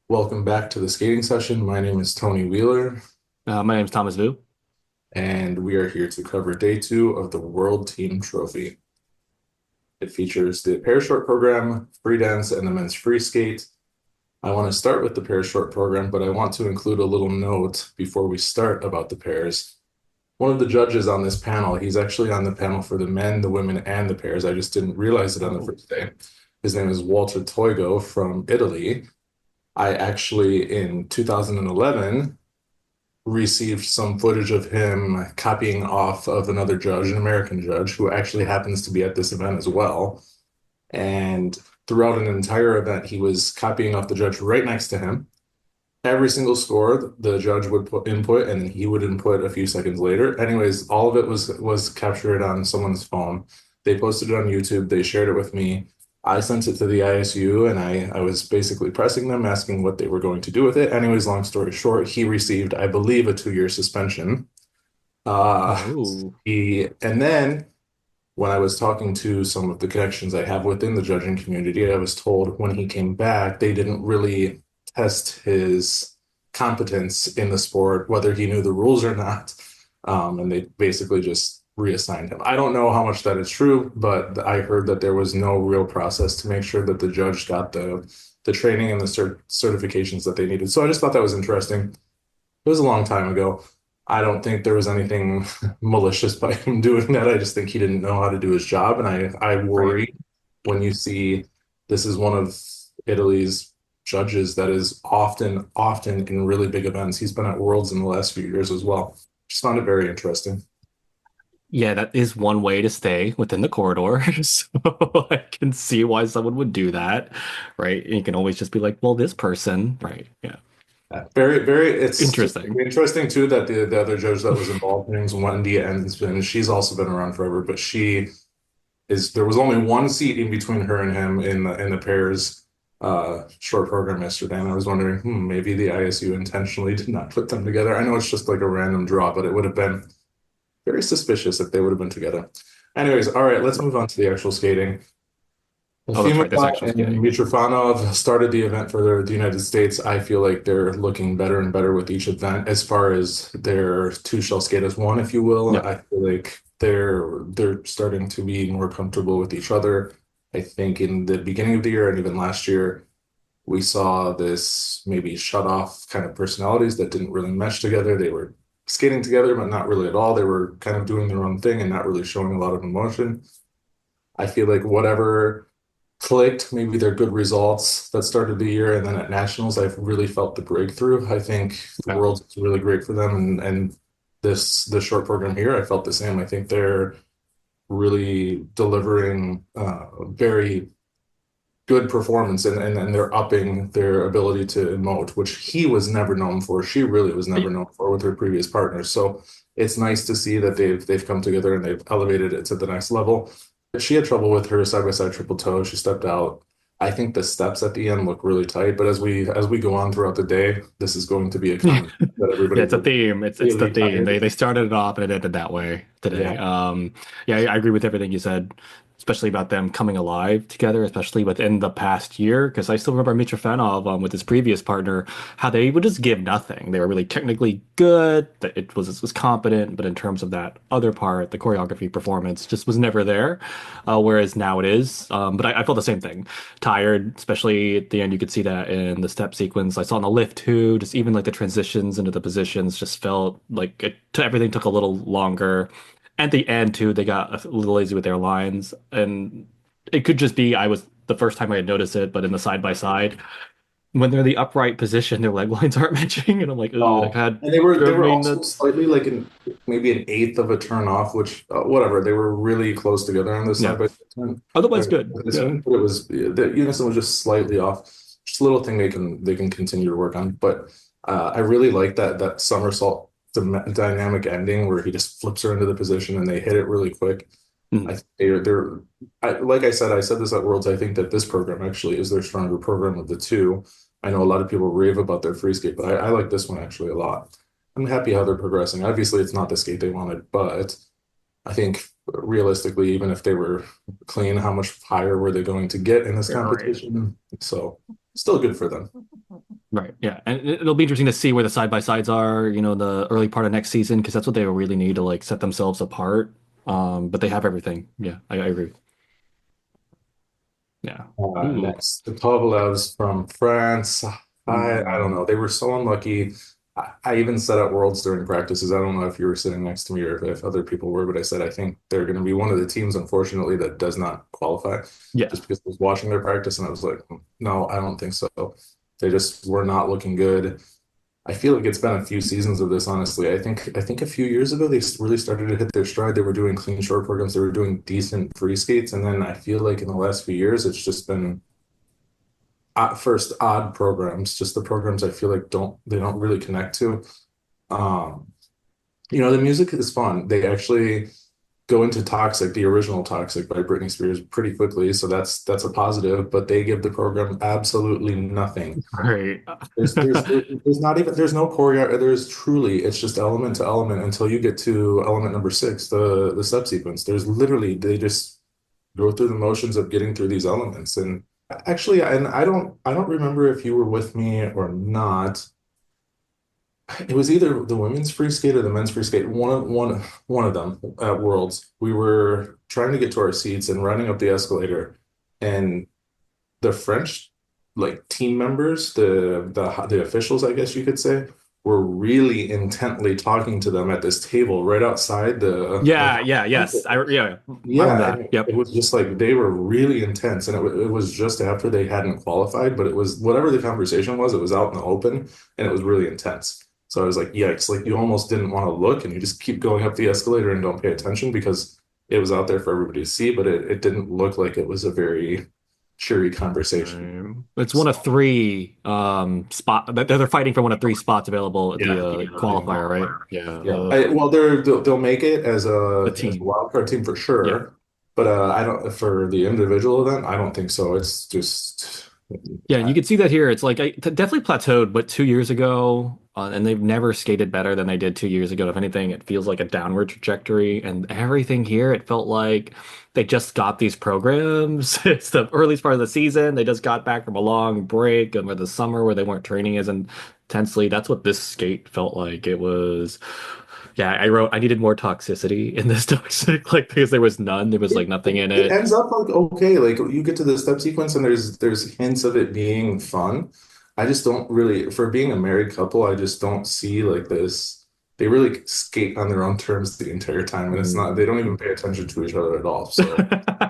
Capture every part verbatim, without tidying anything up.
Welcome back to the skating session. My name is Tony Wheeler, Uh, my name's Thomas Vu. and we are here to cover day two of the World Team Trophy. It features the pair short program, free dance, and the men's free skate. I want to start with the pair short program, but I want to include a little note before we start about the pairs. One of the judges on this panel, he's actually on the panel for the men, the women, and the pairs. I just didn't realize it on the Oh, first day. His name is Walter Toigo from Italy. I actually, in two thousand eleven, received some footage of him copying off of another judge, an American judge, who actually happens to be at this event as well. And throughout an entire event, he was copying off the judge right next to him. Every single score, the judge would put input, and then he would input a few seconds later. Anyways, all of it was was captured on someone's phone. They posted it on YouTube. They shared it with me. I sent it to the I S U, and I I was basically pressing them, asking what they were going to do with it. Anyways, long story short, he received, I believe, a two-year suspension. Uh, oh, he and then when I was talking to some of the connections I have within the judging community, I was told when he came back, they didn't really test his competence in the sport, whether he knew the rules or not. Um, and they basically just reassigned him. I don't know how much that is true, but I heard that there was no real process to make sure that the judge got the the training and the cert certifications that they needed. So I just thought that was interesting. It was a long time ago. I don't think there was anything malicious by him doing that. I just think he didn't know how to do his job. And I, I right. worry when you see this is one of Italy's judges that is often, often in really big events. He's been at Worlds in the last few years as well. Just found it very interesting. Yeah, that is one way to stay within the corridor. So I can see why someone would do that, right? And you can always just be like, well, this person, right? Yeah. Uh, Very, very, it's Interesting. interesting too that the, the other judge that was involved in things, Wendy Ensbin, she's also been around forever, but she is there was only one seat in between her and him in the in the pairs uh short program yesterday, and I was wondering, hmm, maybe the I S U intentionally did not put them together. I know it's just like a random draw, but it would have been very suspicious if they would have been together. Anyways, all right, let's move on to the actual skating. Oh, that's right. That's Efimova actual and skating. Mitrofanov started the event for the, the United States. I feel like they're looking better and better with each event as far as their two shell skate as one, if you will. Yep. I feel like they're they're starting to be more comfortable with each other. I think in the beginning of the year and even last year, we saw this maybe shut off kind of personalities that didn't really mesh together. They were skating together, but not really at all. They were kind of doing their own thing and not really showing a lot of emotion. I feel like whatever clicked, maybe their good results that started the year, and then at nationals, I've really felt the breakthrough. I think the Okay. world is really great for them, and and this the short program here, I felt the same. I think they're really delivering uh, very good performance, and, and and they're upping their ability to emote, which he was never known for. She really was never known for with her previous partners. So it's nice to see that they've they've come together and they've elevated it to the next level. She had trouble with her side by side triple toe. She stepped out. I think the steps at the end look really tight, but as we as we go on throughout the day, this is going to be a Yeah, common that everybody it's a will be theme. It's it's the really theme. They tired. they started it off and it ended that way today. Yeah. Um, yeah, I I agree with everything you said, especially about them coming alive together, especially within the past year. Because I still remember Mitrofanov um, with his previous partner, how they would just give nothing. They were really technically good. That it was it was competent, but in terms of that other part, the choreography performance just was never there. Uh, whereas now it is. Um, but I, I felt the same thing, tired, especially at the end. You could see that in the step sequence. I saw in the lift too. Just even like the transitions into the positions just felt like it, everything took a little longer. At the end too, they got a little lazy with their lines, and it could just be I was the first time I had noticed it, but in the side by side, when they're in the upright position, their leg lines aren't matching, and I'm like, ooh, that Oh, kind and they of were they drove were me also nuts. slightly like an maybe an eighth of a turn off, which uh, whatever. They were really close together on this Yeah. side by side turn. Otherwise, uh, good. This Yeah. one, but it was the unison was just slightly off. Just a little thing they can they can continue to work on. But uh, I really like that that somersault dy- dynamic ending where he just flips her into the position and they hit it really quick. I Mhm. think they're they're I, like I said, I said this at Worlds. I think that this program actually is their stronger program of the two. I know a lot of people rave about their free skate, but I, I like this one actually a lot. I'm happy how they're progressing. Obviously, it's not the skate they wanted, but I think realistically, even if they were clean, how much higher were they going to get in this Right. competition? So still good for them. Right. Yeah. And it- it'll be interesting to see where the side by sides are, you know, the early part of next season, because that's what they really need to like set themselves apart. Um, but they have everything. Yeah, I, I agree. Yeah. Uh, Ooh. next, the Kovalevs from France. I I don't Mm. know. They were so unlucky. I, I even said at Worlds during practices, I don't know if you were sitting next to me or if, if other people were, but I said I think they're going to be one of the teams, unfortunately, that does not qualify. Yeah. Just because I was watching their practice and I was like, no, I don't think so. They just were not looking good. I feel like it's been a few seasons of this, honestly. I think I think a few years ago they really started to hit their stride. They were doing clean short programs, they were doing decent free skates, and then I feel like in the last few years it's just been at first odd programs, just the programs I feel like don't they don't really connect to. Um, you know, the music is fun. They actually go into Toxic, the original Toxic by Britney Spears, pretty quickly, so that's that's a positive, but they give the program absolutely nothing. Right. There's there's there's not even there's no choreo. There's truly it's just element to element until you get to element number six, the the subsequence. There's literally they just go through the motions of getting through these elements. And actually, and I don't I don't remember if you were with me or not. It was either the women's free skate or the men's free skate. One of one one of them at Worlds. We were trying to get to our seats and running up the escalator, and the French like team members, the the the officials, I guess you could say, were really intently talking to them at this table right outside the Yeah, the yeah, yes. I yeah, I remember yeah, that. and it Yep. was just like they were really intense, and it, wa- it was just after they hadn't qualified, but it was whatever the conversation was, it was out in the open, and it was really intense. So I was like, yikes! Like you almost didn't want to look, and you just keep going up the escalator and don't pay attention because it was out there for everybody to see, but it, it didn't look like it was a very cheery conversation. Um, it's one of So three um spot they're they're fighting for one of three spots available at the yeah, uh, yeah, qualifier, right? Yeah. yeah. Uh, I, well, they're they'll, they'll make it as the a as a team. wild card team for Yeah. sure, but uh, I don't for the individual event. I don't think so. It's just Yeah, and you I, can see that here. It's like I t- definitely plateaued, but two years ago, uh, and they've never skated better than they did two years ago. If anything, it feels like a downward trajectory. And everything here, it felt like they just got these programs. It's the earliest part of the season. They just got back from a long break and with the summer where they weren't training as intensely. That's what this skate felt like. It was, yeah, I wrote I needed more toxicity in this toxic, like because there was none. There was it, like nothing it in it it. ends up like okay, like you get to the step sequence and there's there's hints of it being fun. I just don't really for being a married couple, I just don't see like this. They really skate on their own terms the entire time, and it's not. They don't even pay attention to each other at all. So.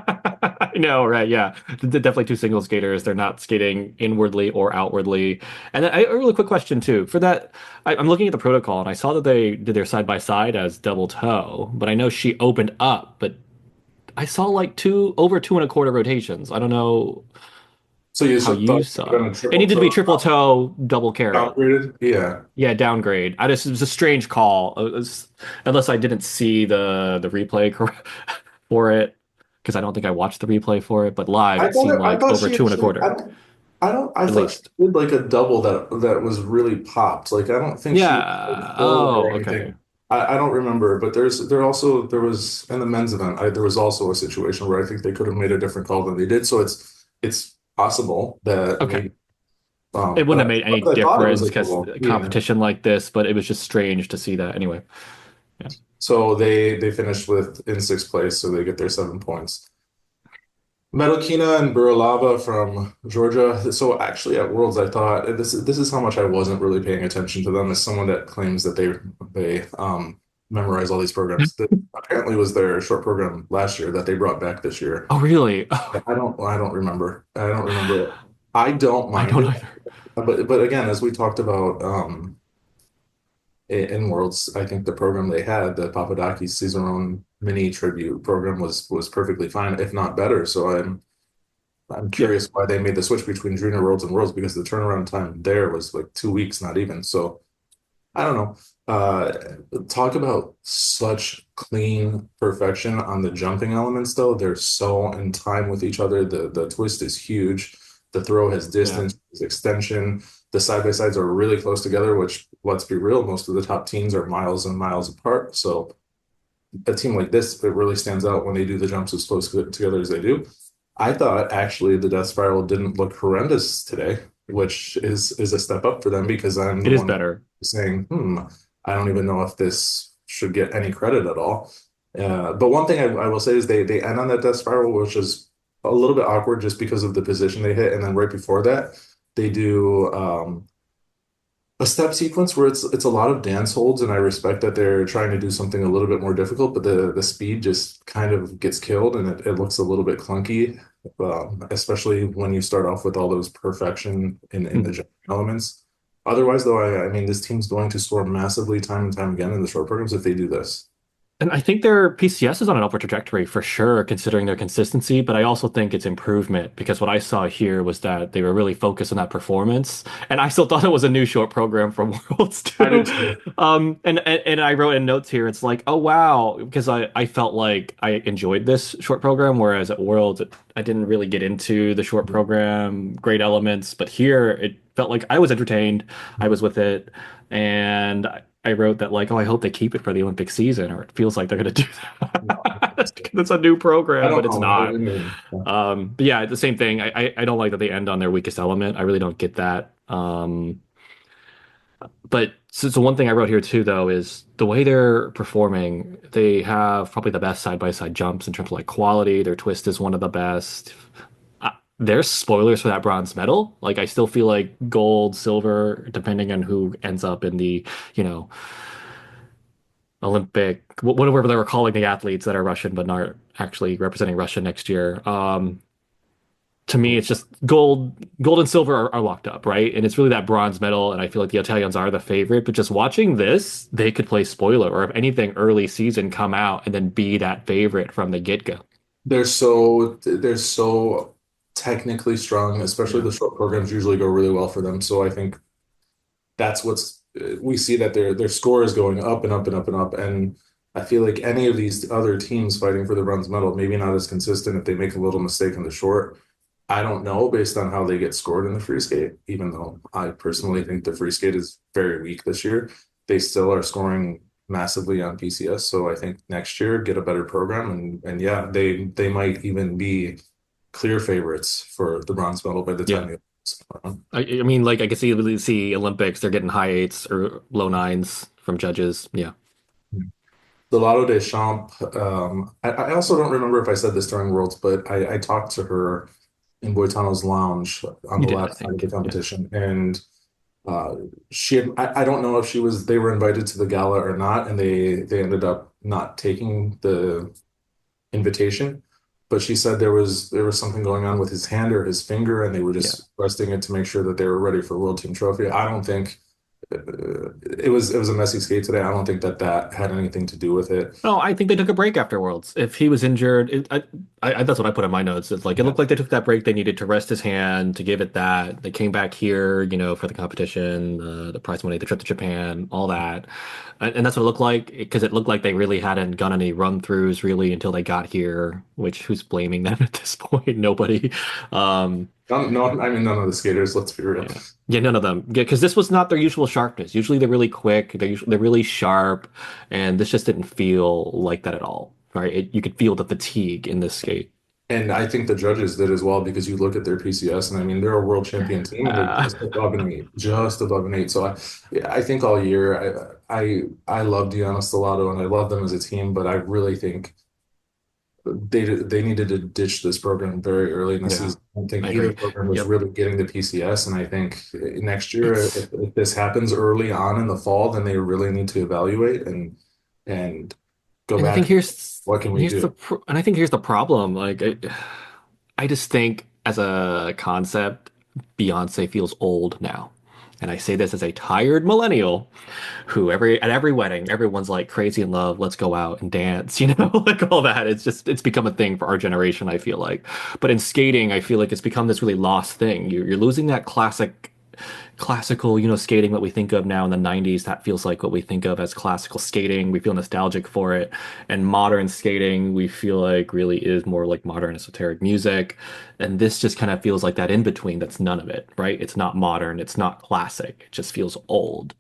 I know, right? Yeah, they're definitely two single skaters. They're not skating inwardly or outwardly. And then I, a really quick question too. For that, I, I'm looking at the protocol and I saw that they did their side by side as double toe, but I know she opened up. But I saw like two over two and a quarter rotations. I don't know So you how should thought you you saw were it. gonna It triple needed to be toe triple toe, double carry. downgraded? Yeah. Yeah, downgrade. I just it was a strange call, It was- unless I didn't see the the replay cor- for it, because I don't think I watched the replay for it. But live, I it thought seemed it, I like thought over she two and a actually I quarter don't I don't I at thought she least. did like a double that that was really popped. Like I don't think she went Yeah. full Oh, or okay. anything. I, I don't remember, but there's there also there was in the men's event, I, there was also a situation where I think they could have made a different call than they did. So it's it's possible that Okay. maybe It um wouldn't but have made I, any I thought it was difference a because double. Yeah. competition like this, but it was just strange to see that anyway. Yeah. So they they finished with in sixth place, so they get their seven points. Medokina and Buralava from Georgia. So actually at Worlds, I thought this is this is how much I wasn't really paying attention to them as someone that claims that they they um memorize all these programs. That apparently was their short program last year that they brought back this year. Oh, really? I don't I don't remember. I don't remember it. I don't I mind don't it. either. But but again, as we talked about um in Worlds, I think the program they had, the Papadakis Cicerone mini tribute program was was perfectly fine, if not better. So I'm I'm Yeah. curious why they made the switch between Junior Worlds and Worlds because the turnaround time there was like two weeks, not even. So I don't know. Uh, talk about such clean perfection on the jumping elements, though. They're so in time with each other. The the twist is huge. The throw has Yeah. distance, has extension. The side by sides are really close together, which let's be real, most of the top teams are miles and miles apart. So a team like this, it really stands out when they do the jumps as close together as they do. I thought actually the death spiral didn't look horrendous today. which is is a step up for them because I'm the It is one better. saying, hmm, I don't even know if this should get any credit at all. Uh, but one thing I, I will say is they they end on that death spiral, which is a little bit awkward just because of the position they hit, and then right before that, they do um, a step sequence where it's it's a lot of dance holds, and I respect that they're trying to do something a little bit more difficult, but the the speed just kind of gets killed, and it, it looks a little bit clunky, um, especially when you start off with all those perfection in in the Mhm. jumping elements. Otherwise, though, I, I mean, this team's going to score massively time and time again in the short programs if they do this. And I think their P C S is on an upward trajectory for sure, considering their consistency. But I also think it's improvement because what I saw here was that they were really focused on that performance. And I still thought it was a new short program from Worlds I too. did too. Um, and, and and I wrote in notes here, it's like, oh wow, because I, I felt like I enjoyed this short program, whereas at Worlds it, I didn't really get into the short program, great elements. But here it felt like I was entertained, I was with it, and I wrote that like, oh, I hope they keep it for the Olympic season, or it feels like they're going to do No, that. It's a new I program, don't but it's know. I not. mean, Um, but yeah, the same thing. I, I I don't like that they end on their weakest element. I really don't get that. Um, but so, so one thing I wrote here too, though, is the way they're performing. They have probably the best side by side jumps in terms of like quality. Their twist is one of the best. Uh, there's spoilers for that bronze medal. Like I still feel like gold, silver, depending on who ends up in the, you know, Olympic, whatever they were calling the athletes that are Russian but not actually representing Russia next year. Um, to me, it's just gold, gold and silver are, are locked up, right? And it's really that bronze medal, and I feel like the Italians are the favorite. But just watching this, they could play spoiler, or if anything, early season come out and then be that favorite from the get-go. they're so they're so technically strong, especially Yeah, the short programs usually go really well for them. So I think that's what's we see that their their score is going up and up and up and up. And I feel like any of these other teams fighting for the bronze medal, maybe not as consistent if they make a little mistake in the short. I don't know based on how they get scored in the free skate, even though I personally think the free skate is very weak this year. They still are scoring massively on P C S. So I think next year get a better program and and yeah, they they might even be clear favorites for the bronze medal by the time yeah. the Olympics come around. I, I mean, like I can see see Olympics, they're getting high eights or low nines from judges. Yeah, The Lotto Deschamps, um, I, I also don't remember if I said this during Worlds, but I, I talked to her in Boitano's lounge on you the did, I last night of the think. Yeah. competition, and uh, she had, I, I don't know if she was they were invited to the gala or not, and they they ended up not taking the invitation. But she said there was there was something going on with his hand or his finger, and they were Yeah. just resting it to make sure that they were ready for World Team Trophy. I don't think uh, it was it was a messy skate today. I don't think that that had anything to do with it. No, I think they took a break after Worlds. If he was injured, it, I, I, that's what I put in my notes. It's like it Yeah. looked like they took that break. They needed to rest his hand to give it that. They came back here, you know, for the competition, the the prize money, the trip to Japan, all that, and, and that's what it looked like because it looked like they really hadn't done any run throughs really until they got here. Which who's blaming them at this point? Nobody. Um, No, no, I mean none of the skaters. Let's be real. yeah. Yeah, none of them. Yeah, because this was not their usual sharpness. Usually they're really quick, they're usually, they're really sharp, and this just didn't feel like that at all. Right? It, you could feel the fatigue in this skate. And I think the judges did as well because you look at their P C S, and I mean they're a world champion team, and they're Uh, just above an eight, just above an eight. So I, yeah, I think all year I, I, I love Diana Stellato and I love them as a team, but I really think they they needed to ditch this program very early in the yeah, season. I don't think I either agree. program was Yep. really getting the P C S, and I think next year It's if, if this happens early on in the fall, then they really need to evaluate and and go and I think back. here's What can we here's the do? pr and I think here's the problem. Like I, I just think as a concept, Beyonce feels old now. And I say this as a tired millennial who every at every wedding, everyone's like crazy in love, let's go out and dance, you know, like all that. It's just it's become a thing for our generation, I feel like. But in skating, I feel like it's become this really lost thing. You're, you're losing that classic classical, you know, skating what we think of now in the nineties. That feels like what we think of as classical skating. We feel nostalgic for it. And modern skating, we feel like really is more like modern esoteric music. And this just kind of feels like that in between that's none of it, right? It's not modern, it's not classic. It just feels old.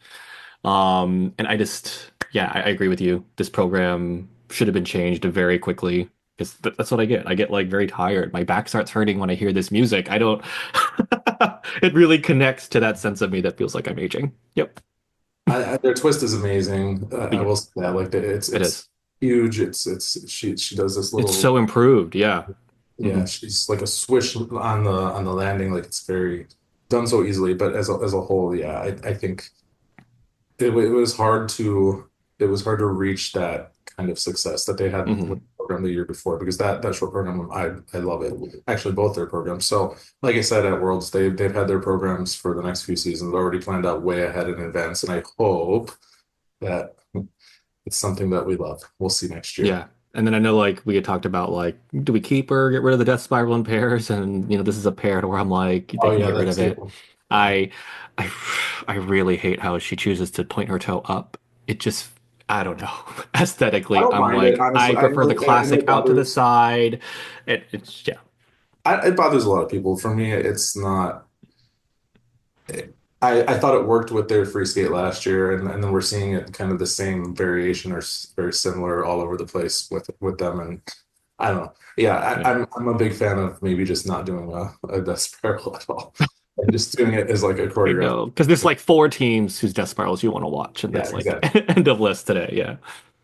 Um, and I just, yeah, I, I agree with you. This program should have been changed very quickly. Because th that's what I get. I get like very tired. My back starts hurting when I hear this music. I don't. It really connects to that sense of me that feels like I'm aging. Yep. I, I, their twist is amazing. Uh, I Yeah, will say that. Like it's it it's is. huge. It's it's she she does this It's little so improved. Yeah. yeah. Hmm. She's like a swish on the on the landing. Like it's very done so easily. But as a, as a whole, yeah, I I think it, it was hard to it was hard to reach that kind of success that they had with Hmm. the program the year before because that that short program I I love it. Actually, both their programs. So, like I said, at Worlds, they they've had their programs for the next few seasons already planned out way ahead in advance, and I hope that it's something that we love. We'll see next year. Yeah. And then I know like we had talked about like, do we keep or get rid of the Death Spiral in pairs? And you know, this is a pair to where I'm like, they Oh can yeah, get rid that of it. too. Yeah. I, I, I really hate how she chooses to point her toe up. It just, I don't know. I Aesthetically, don't I'm mind it, like, I honestly. I prefer know the it, I know classic it out to the bothers side. It, it's yeah. I, it bothers a lot of people. For me, it's not. I, I thought it worked with their free skate last year, and, and then we're seeing it kind of the same variation or s- very similar all over the place with with them. And I don't know. Yeah, I, Yeah. I'm I'm a big fan of maybe just not doing a, a death spiral at all, and just doing it as like a I choreographed. know, because there's like four teams whose Death Spirals you want to watch, and Yeah, that's like exactly. end of list today. Yeah.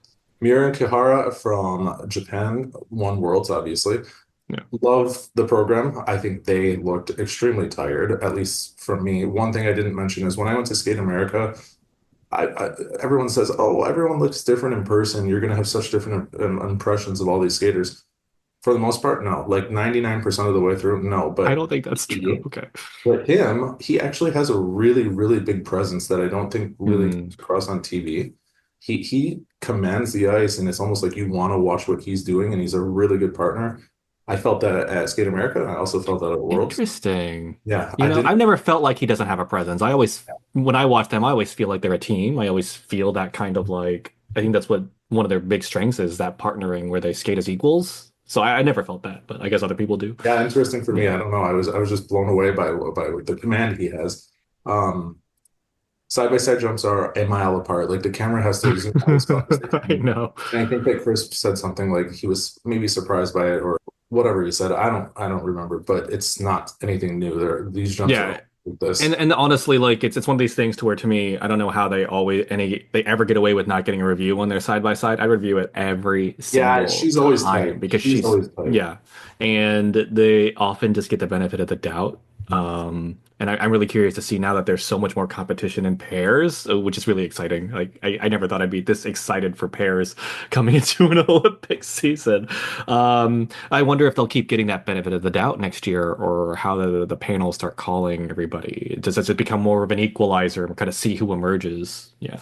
Miura Kihara from Japan won Worlds, obviously. Yeah. Love the program. I think they looked extremely tired, at least from me. One thing I didn't mention is when I went to Skate America, I, I everyone says, "Oh, everyone looks different in person. You're going to have such different um, impressions of all these skaters." For the most part, no. Like ninety-nine percent of the way through, no. I But don't think that's true. he, Okay. but him, he actually has a really, really big presence that I don't think really comes Hmm. across on T V. He he commands the ice, and it's almost like you want to watch what he's doing, and he's a really good partner. I felt that at Skate America, and I also felt that at Worlds. Interesting. Yeah, You I know, didn't. I've never felt like he doesn't have a presence. I always, when I watch them, I always feel like they're a team. I always feel that kind of like, I think that's what one of their big strengths is, that partnering where they skate as equals. So I, I never felt that, but I guess other people do. Yeah, interesting for me. Yeah. I don't know. I was I was just blown away by by the command he has. Um, side by side jumps are a mile apart. Like the camera has to zoom out as far as they I can. know. And I think that Chris said something like he was maybe surprised by it or whatever he said. I don't I don't remember, but it's not anything new. There these jumps are Yeah. all like this. And and honestly, like it's it's one of these things to where to me, I don't know how they always any they ever get away with not getting a review when they're side by side. I review it every Yeah, single she's always time tight. because She's she's always tight. yeah, and they often just get the benefit of the doubt. Um, and I, I'm really curious to see now that there's so much more competition in pairs, uh, which is really exciting. Like I, I never thought I'd be this excited for pairs coming into an Olympic season. Um, I wonder if they'll keep getting that benefit of the doubt next year, or how the the panels start calling everybody. Does does it become more of an equalizer and kind of see who emerges? Yeah.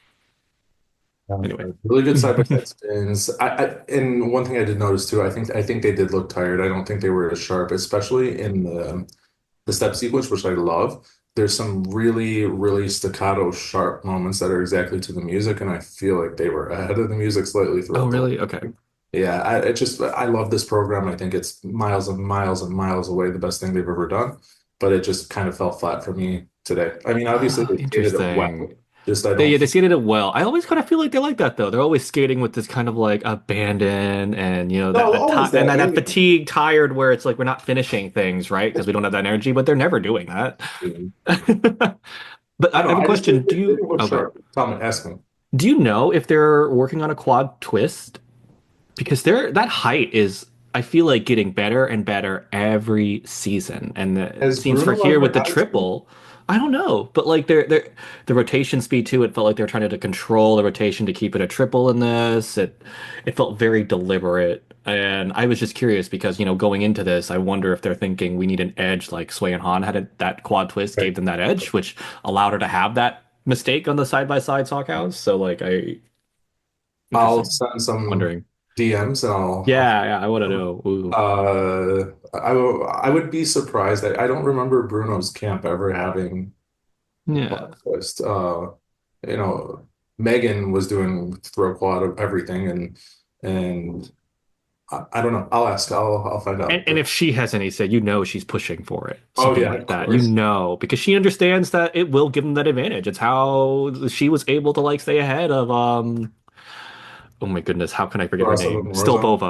Um, Anyway. really good side by side spins. I, I and one thing I did notice too, I think I think they did look tired. I don't think they were as sharp, especially in the the step sequence, which I love. There's some really, really staccato, sharp moments that are exactly to the music, and I feel like they were ahead of the music slightly Oh, throughout the whole really? Okay. thing. Yeah, I it just I love this program. I think it's miles and miles and miles away the best thing they've ever done, but it just kind of fell flat for me today. I mean, obviously Ah, they skated it interesting. well, just I They don't yeah, they think. skated it well. I always kind of feel like they like that though. They're always skating with this kind of like abandon and you know that No, that ti always and that. that, that And fatigue, tired, where it's like we're not finishing things right because we don't have that energy. But they're never doing that. But I I I don't have a know. I just question. didn't, Do it you didn't look okay? sharp. Tom, ask me. Do you know if they're working on a quad twist? Because they're that height is I feel like getting better and better every season. And the, it Has seems for Bruno here ever with the had a twin? triple, I don't know, but like they're they're the rotation speed too, it felt like they're trying to control the rotation to keep it a triple in this. It it felt very deliberate. And I was just curious because, you know, going into this, I wonder if they're thinking we need an edge like Sway and Han had it, that quad twist Right. gave them that edge, which allowed her to have that mistake on the side by side sock house. So like I I'll interesting. send some Wondering. D Ms and I'll, Yeah, yeah, I want to I'll know. Ooh. uh I will- I would be surprised. I, I don't remember Bruno's camp ever having a Yeah. quad twist. Uh, you know, Megan was doing throw quad of everything, and and I, I don't know. I'll ask. I'll I'll find And out. and But if she has any say, you know she's pushing for it. oh Something yeah, like of that. You course. know, because she understands that it will give them that advantage. It's how she was able to like stay ahead of um oh my goodness, how can I forget her Ross of name? Warzone. Stolpova.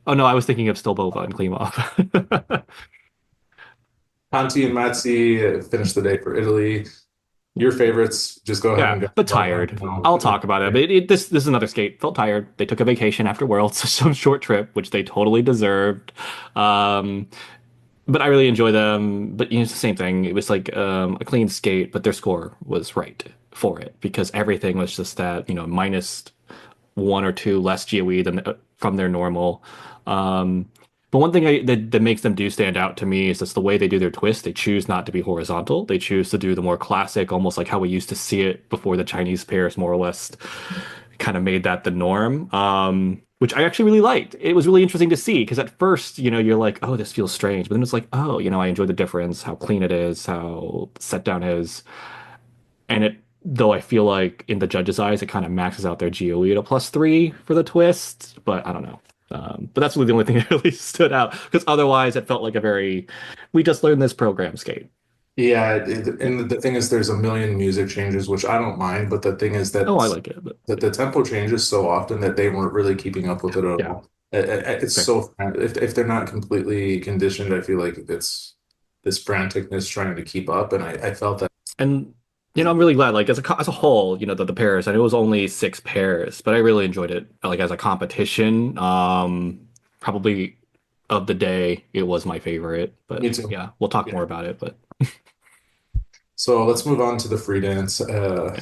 Oh no, I was thinking of Stolbova and Klimov. Conti and Mazzi finished the day for Italy. Your favorites, just go ahead Yeah, and go but let them tired. know. I'll talk about it. But it, it, this this is another skate. Felt tired. They took a vacation after Worlds, some short trip, which they totally deserved. Um, but I really enjoy them. But you know, it's the same thing. It was like um, a clean skate, but their score was right for it because everything was just that you know minus one or two less G O E than uh, from their normal. Um, but one thing I, that, that makes them do stand out to me is just the way they do their twist. They choose not to be horizontal. They choose to do the more classic, almost like how we used to see it before the Chinese pairs more or less kind of made that the norm. Um, which I actually really liked. It was really interesting to see because at first, you know, you're like, oh, this feels strange. But then it's like, oh, you know, I enjoy the difference, how clean it is, how set down is. And it, though I feel like in the judges' eyes, it kind of maxes out their G O E at a plus three for the twist, but I don't know. Um, but that's really the only thing that really stood out because otherwise it felt like a very, we just learned this program skate. Yeah, it, and the thing is, there's a million music changes, which I don't mind. But the thing is Oh, that I like it, but that the tempo changes so often that they weren't really keeping up with it at yeah, all. It- it- It's fair. so if if they're not completely conditioned, I feel like it's this franticness trying to keep up, and I, I felt that. And you know, I'm really glad, like as a co- as a whole, you know, the, the pairs. I know it was only six pairs, but I really enjoyed it. Like as a competition, um, probably of the day, it was my favorite. But Me too. yeah, we'll talk Yeah. more about it. But So let's move on to the free dance. Uh, yeah.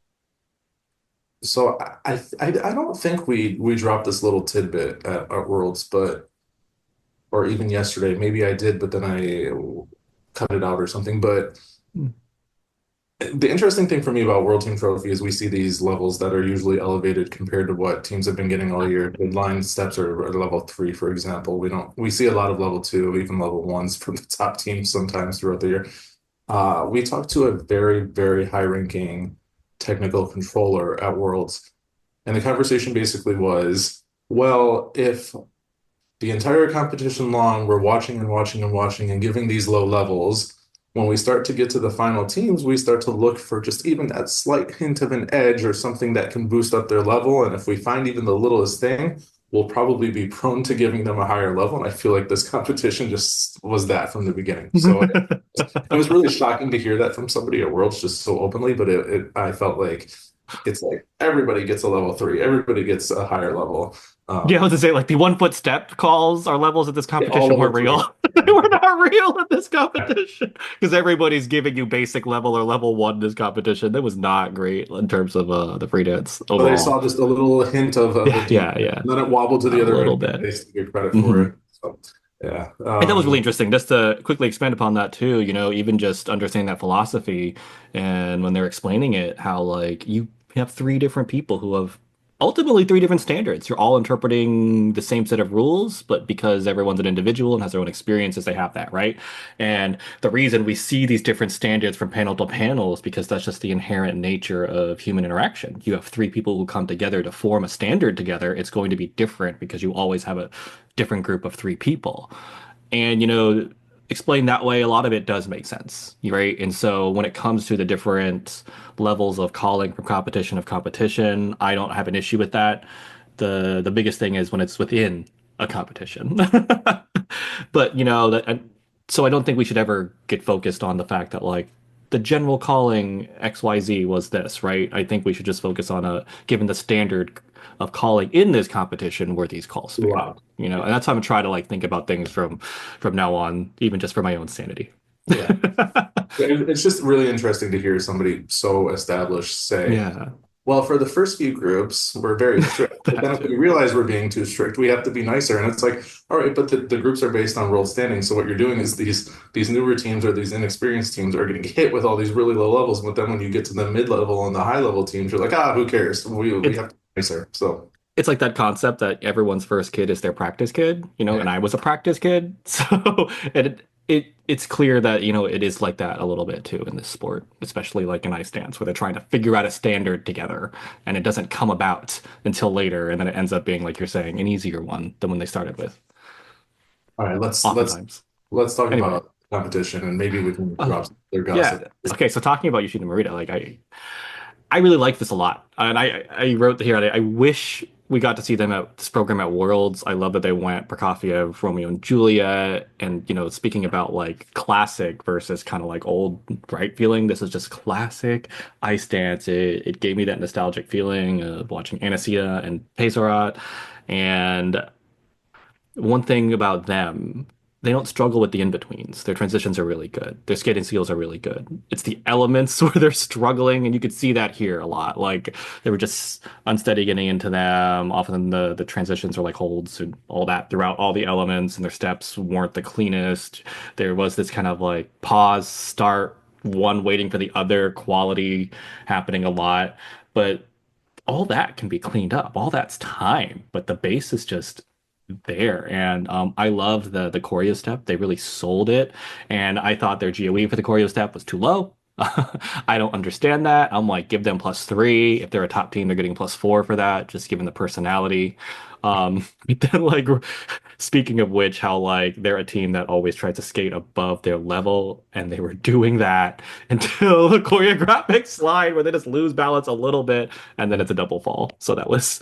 so I, I I don't think we we dropped this little tidbit at, at Worlds, but or even yesterday. Maybe I did, but then I cut it out or something. But the interesting thing for me about World Team Trophy is we see these levels that are usually elevated compared to what teams have been getting all year. The line steps are are level three, for example. We don't we see a lot of level two, even level ones from the top teams sometimes throughout the year. Uh, we talked to a very, very high-ranking technical controller at Worlds, and the conversation basically was, well, if the entire competition long, we're watching and watching and watching and giving these low levels. When we start to get to the final teams, we start to look for just even that slight hint of an edge or something that can boost up their level. And if we find even the littlest thing, we'll probably be prone to giving them a higher level. And I feel like this competition just was that from the beginning. So it, it was really shocking to hear that from somebody at Worlds just so openly, but it, it I felt like it's like everybody gets a level three, everybody gets a higher level. Yeah, I was Um, to say like the one foot step calls or levels at this all competition level weren't three. real. They were not real at this competition because everybody's giving you basic level or level one in this competition. That was not great in terms of uh, the free dance So they overall. saw just a little hint of, of a Yeah, deep, yeah, yeah, and then it wobbled to the a other little end. And bit. they still get credit for Hmm. it. So yeah. And that was really Um, interesting. Just to quickly expand upon that too, you know, even just understanding that philosophy and when they're explaining it, how like you have three different people who have ultimately three different standards. You're all interpreting the same set of rules, but because everyone's an individual and has their own experiences, they have that, right? And the reason we see these different standards from panel to panel is because that's just the inherent nature of human interaction. You have three people who come together to form a standard together. It's going to be different because you always have a different group of three people. And, you know, explained that way, a lot of it does make sense, right? And so when it comes to the different levels of calling from competition of competition, I don't have an issue with that. The the biggest thing is when it's within a competition. But, you know, that and so I don't think we should ever get focused on the fact that like the general calling X Y Z was this, right? I think we should just focus on a given the standard of calling in this competition were these calls fair, wow. you know, Yeah. and that's how I'm trying to like think about things from from now on, even just for my own sanity. Yeah. It- It's just really interesting to hear somebody so established say, Yeah, well, for the first few groups, we're very strict. But that then if we too. realize we're being too strict, we have to be nicer. And it's like, all right, but the, the groups are based on world standing. So what you're doing is these these newer teams or these inexperienced teams are getting hit with all these really low levels. But then when you get to the mid level and the high level teams, you're like, ah, who cares? We we It's have to be nicer. So it's like that concept that everyone's first kid is their practice kid, you know, yeah. and I was a practice kid. So it, it it's clear that, you know, it is like that a little bit too in this sport, especially like in ice dance, where they're trying to figure out a standard together and it doesn't come about until later, and then it ends up being, like you're saying, an easier one than when they started with, All right, let's let's oftentimes. let's talk Anyway. about competition and maybe we can Uh, drop some other yeah. gossip. Okay, so talking about Yoshida Marita, like I I really like this a lot. And I I wrote here I, I wish we got to see them at this program at Worlds. I love that they went Prokofiev, Romeo and Juliet, and you know, speaking about like classic versus kind of like old, right feeling. This is just classic ice dance. It it gave me that nostalgic feeling of watching Anastasia and Pezorat, and one thing about them, they don't struggle with the in-betweens. Their transitions are really good. Their skating skills are really good. It's the elements where they're struggling, and you could see that here a lot. Like they were just unsteady getting into them. Often the the transitions are like holds and all that throughout all the elements, and their steps weren't the cleanest. There was this kind of like pause, start, one waiting for the other quality happening a lot. But all that can be cleaned up. All that's time, but the base is just there. And um, I loved the the choreo step. They really sold it, and I thought their G O E for the choreo step was too low. I don't understand that. I'm like, give them plus three. If they're a top team, they're getting plus four for that, just given the personality. Um, but then like speaking of which, how like they're a team that always tries to skate above their level, and they were doing that until the choreographic slide where they just lose balance a little bit, and then it's a double fall. So that was,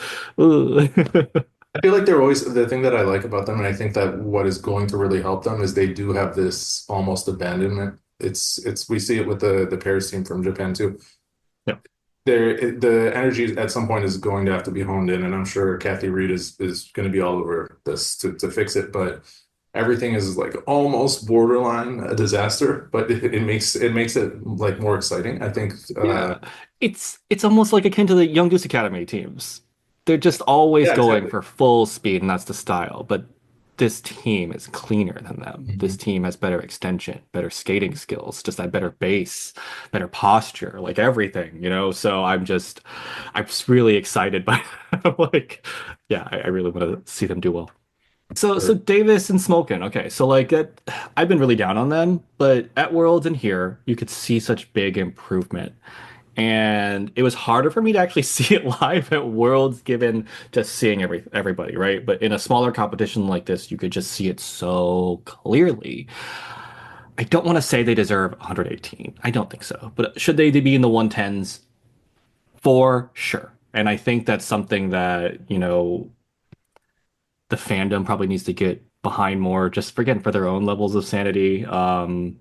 I feel like they're always the thing that I like about them, and I think that what is going to really help them is they do have this almost abandonment. It's it's we see it with the the Paris team from Japan too. yeah, There, the energy at some point is going to have to be honed in, and I'm sure Kathy Reed is is going to be all over this to to fix it. But everything is like almost borderline a disaster, but it, it makes it makes it like more exciting. I think uh yeah. It's it's almost like akin to the Young Goose Academy teams. They're just always yeah, going exactly. for full speed, and that's the style. But this team is cleaner than them. This Mhm. team has better extension, better skating skills, just that better base, better posture, like everything, you know? So I'm just, I'm just really excited by like, yeah, I, I really want to see them do well. So, so Sure. Davis and Smolkin, okay, so like that, I've been really down on them, but at Worlds and here, you could see such big improvement. And it was harder for me to actually see it live at Worlds, given just seeing every everybody, right? But in a smaller competition like this, you could just see it so clearly. I don't want to say they deserve one hundred eighteen. I don't think so. But should they be in the one tens? For sure. And I think that's something that, you know, the fandom probably needs to get behind more, just again for their own levels of sanity. Um,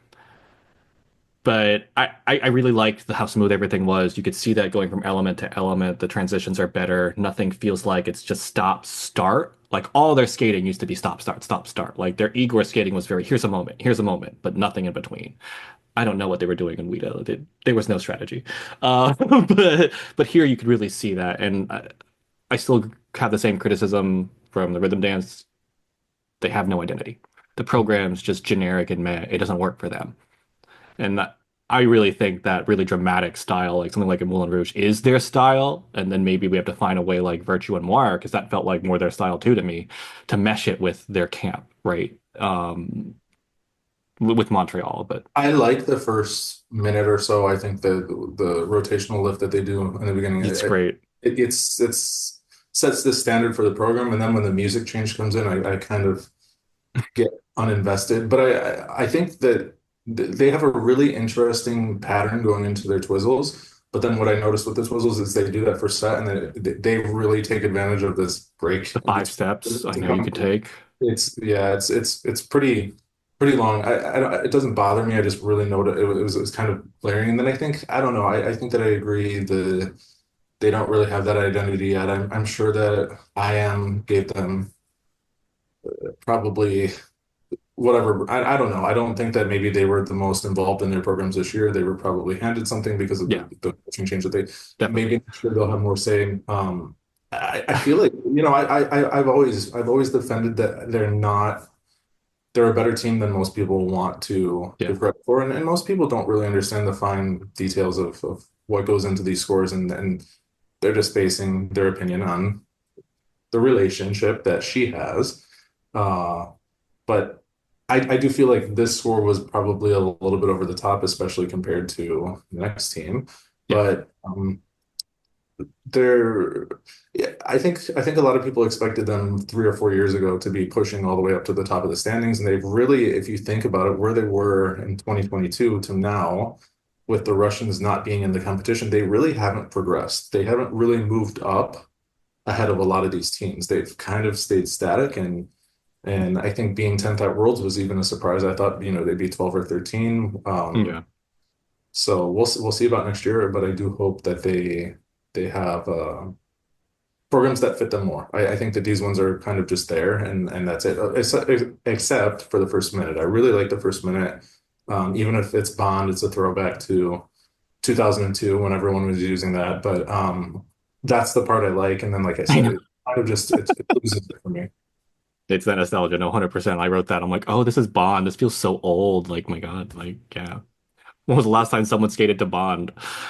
but I, I, I really liked the, how smooth everything was. You could see that going from element to element. The transitions are better. Nothing feels like it's just stop, start. Like all their skating used to be stop, start, stop, start. Like their Igor skating was very, here's a moment, here's a moment, but nothing in between. I don't know what they were doing in Weta. They, there was no strategy. Uh, but but here you could really see that. And I, I still have the same criticism from the rhythm dance. They have no identity. The program's just generic and meh. It doesn't work for them. And that, I really think that really dramatic style, like something like a Moulin Rouge, is their style. And then maybe we have to find a way like Virtue and Moire, because that felt like more their style too to me, to mesh it with their camp, right? Um, with Montreal. But I like the first minute or so. I think the the rotational lift that they do in the beginning, it's it, great. it it's it's sets the standard for the program. And then when the music change comes in, I, I kind of get uninvested. But I I I think that th- they have a really interesting pattern going into their Twizzles. But then what I noticed with the Twizzles is they do that first set, and then they they really take advantage of this break The in five steps between I to know you come could through. take. It's yeah, it's it's it's pretty pretty long. I, I don't- it doesn't bother me. I just really noticed it was, it was it was kind of glaring. And then I think I don't know. I, I think that I agree. The they don't really have that identity yet. I'm I'm sure that I am gave them probably whatever. I, I don't know. I don't think that maybe they were the most involved in their programs this year. They were probably handed something because of Yeah, the, the coaching change that they definitely. maybe next year they'll have more say. Um, I, I feel like, you know, I, I I've always I've always defended that they're not they're a better team than most people want to Yeah. give credit for. And, and most people don't really understand the fine details of, of what goes into these scores, and, and they're just basing their opinion on the relationship that she has. Uh, but I, I do feel like this score was probably a little bit over the top, especially compared to the next team. Yeah. But um, they're, yeah, I think I think a lot of people expected them three or four years ago to be pushing all the way up to the top of the standings, and they've really, if you think about it, where they were in twenty twenty-two to now, with the Russians not being in the competition, they really haven't progressed. They haven't really moved up ahead of a lot of these teams. They've kind of stayed static, and and I think being tenth at Worlds was even a surprise. I thought, you know, they'd be twelve or thirteen. Um, Yeah. so we'll we'll see about next year, but I do hope that they they have uh, programs that fit them more. I, I think that these ones are kind of just there, and and that's it. Except, except for the first minute. I really like the first minute. Um, even if it's Bond, it's a throwback to two thousand two when everyone was using that. But um, that's the part I like. And then, like I I said, know. it kind of just it, it loses it for me. It's that nostalgia, no, one hundred percent. I wrote that. I'm like, oh, this is Bond. This feels so old. Like, my God. Like, yeah. When was the last time someone skated to Bond?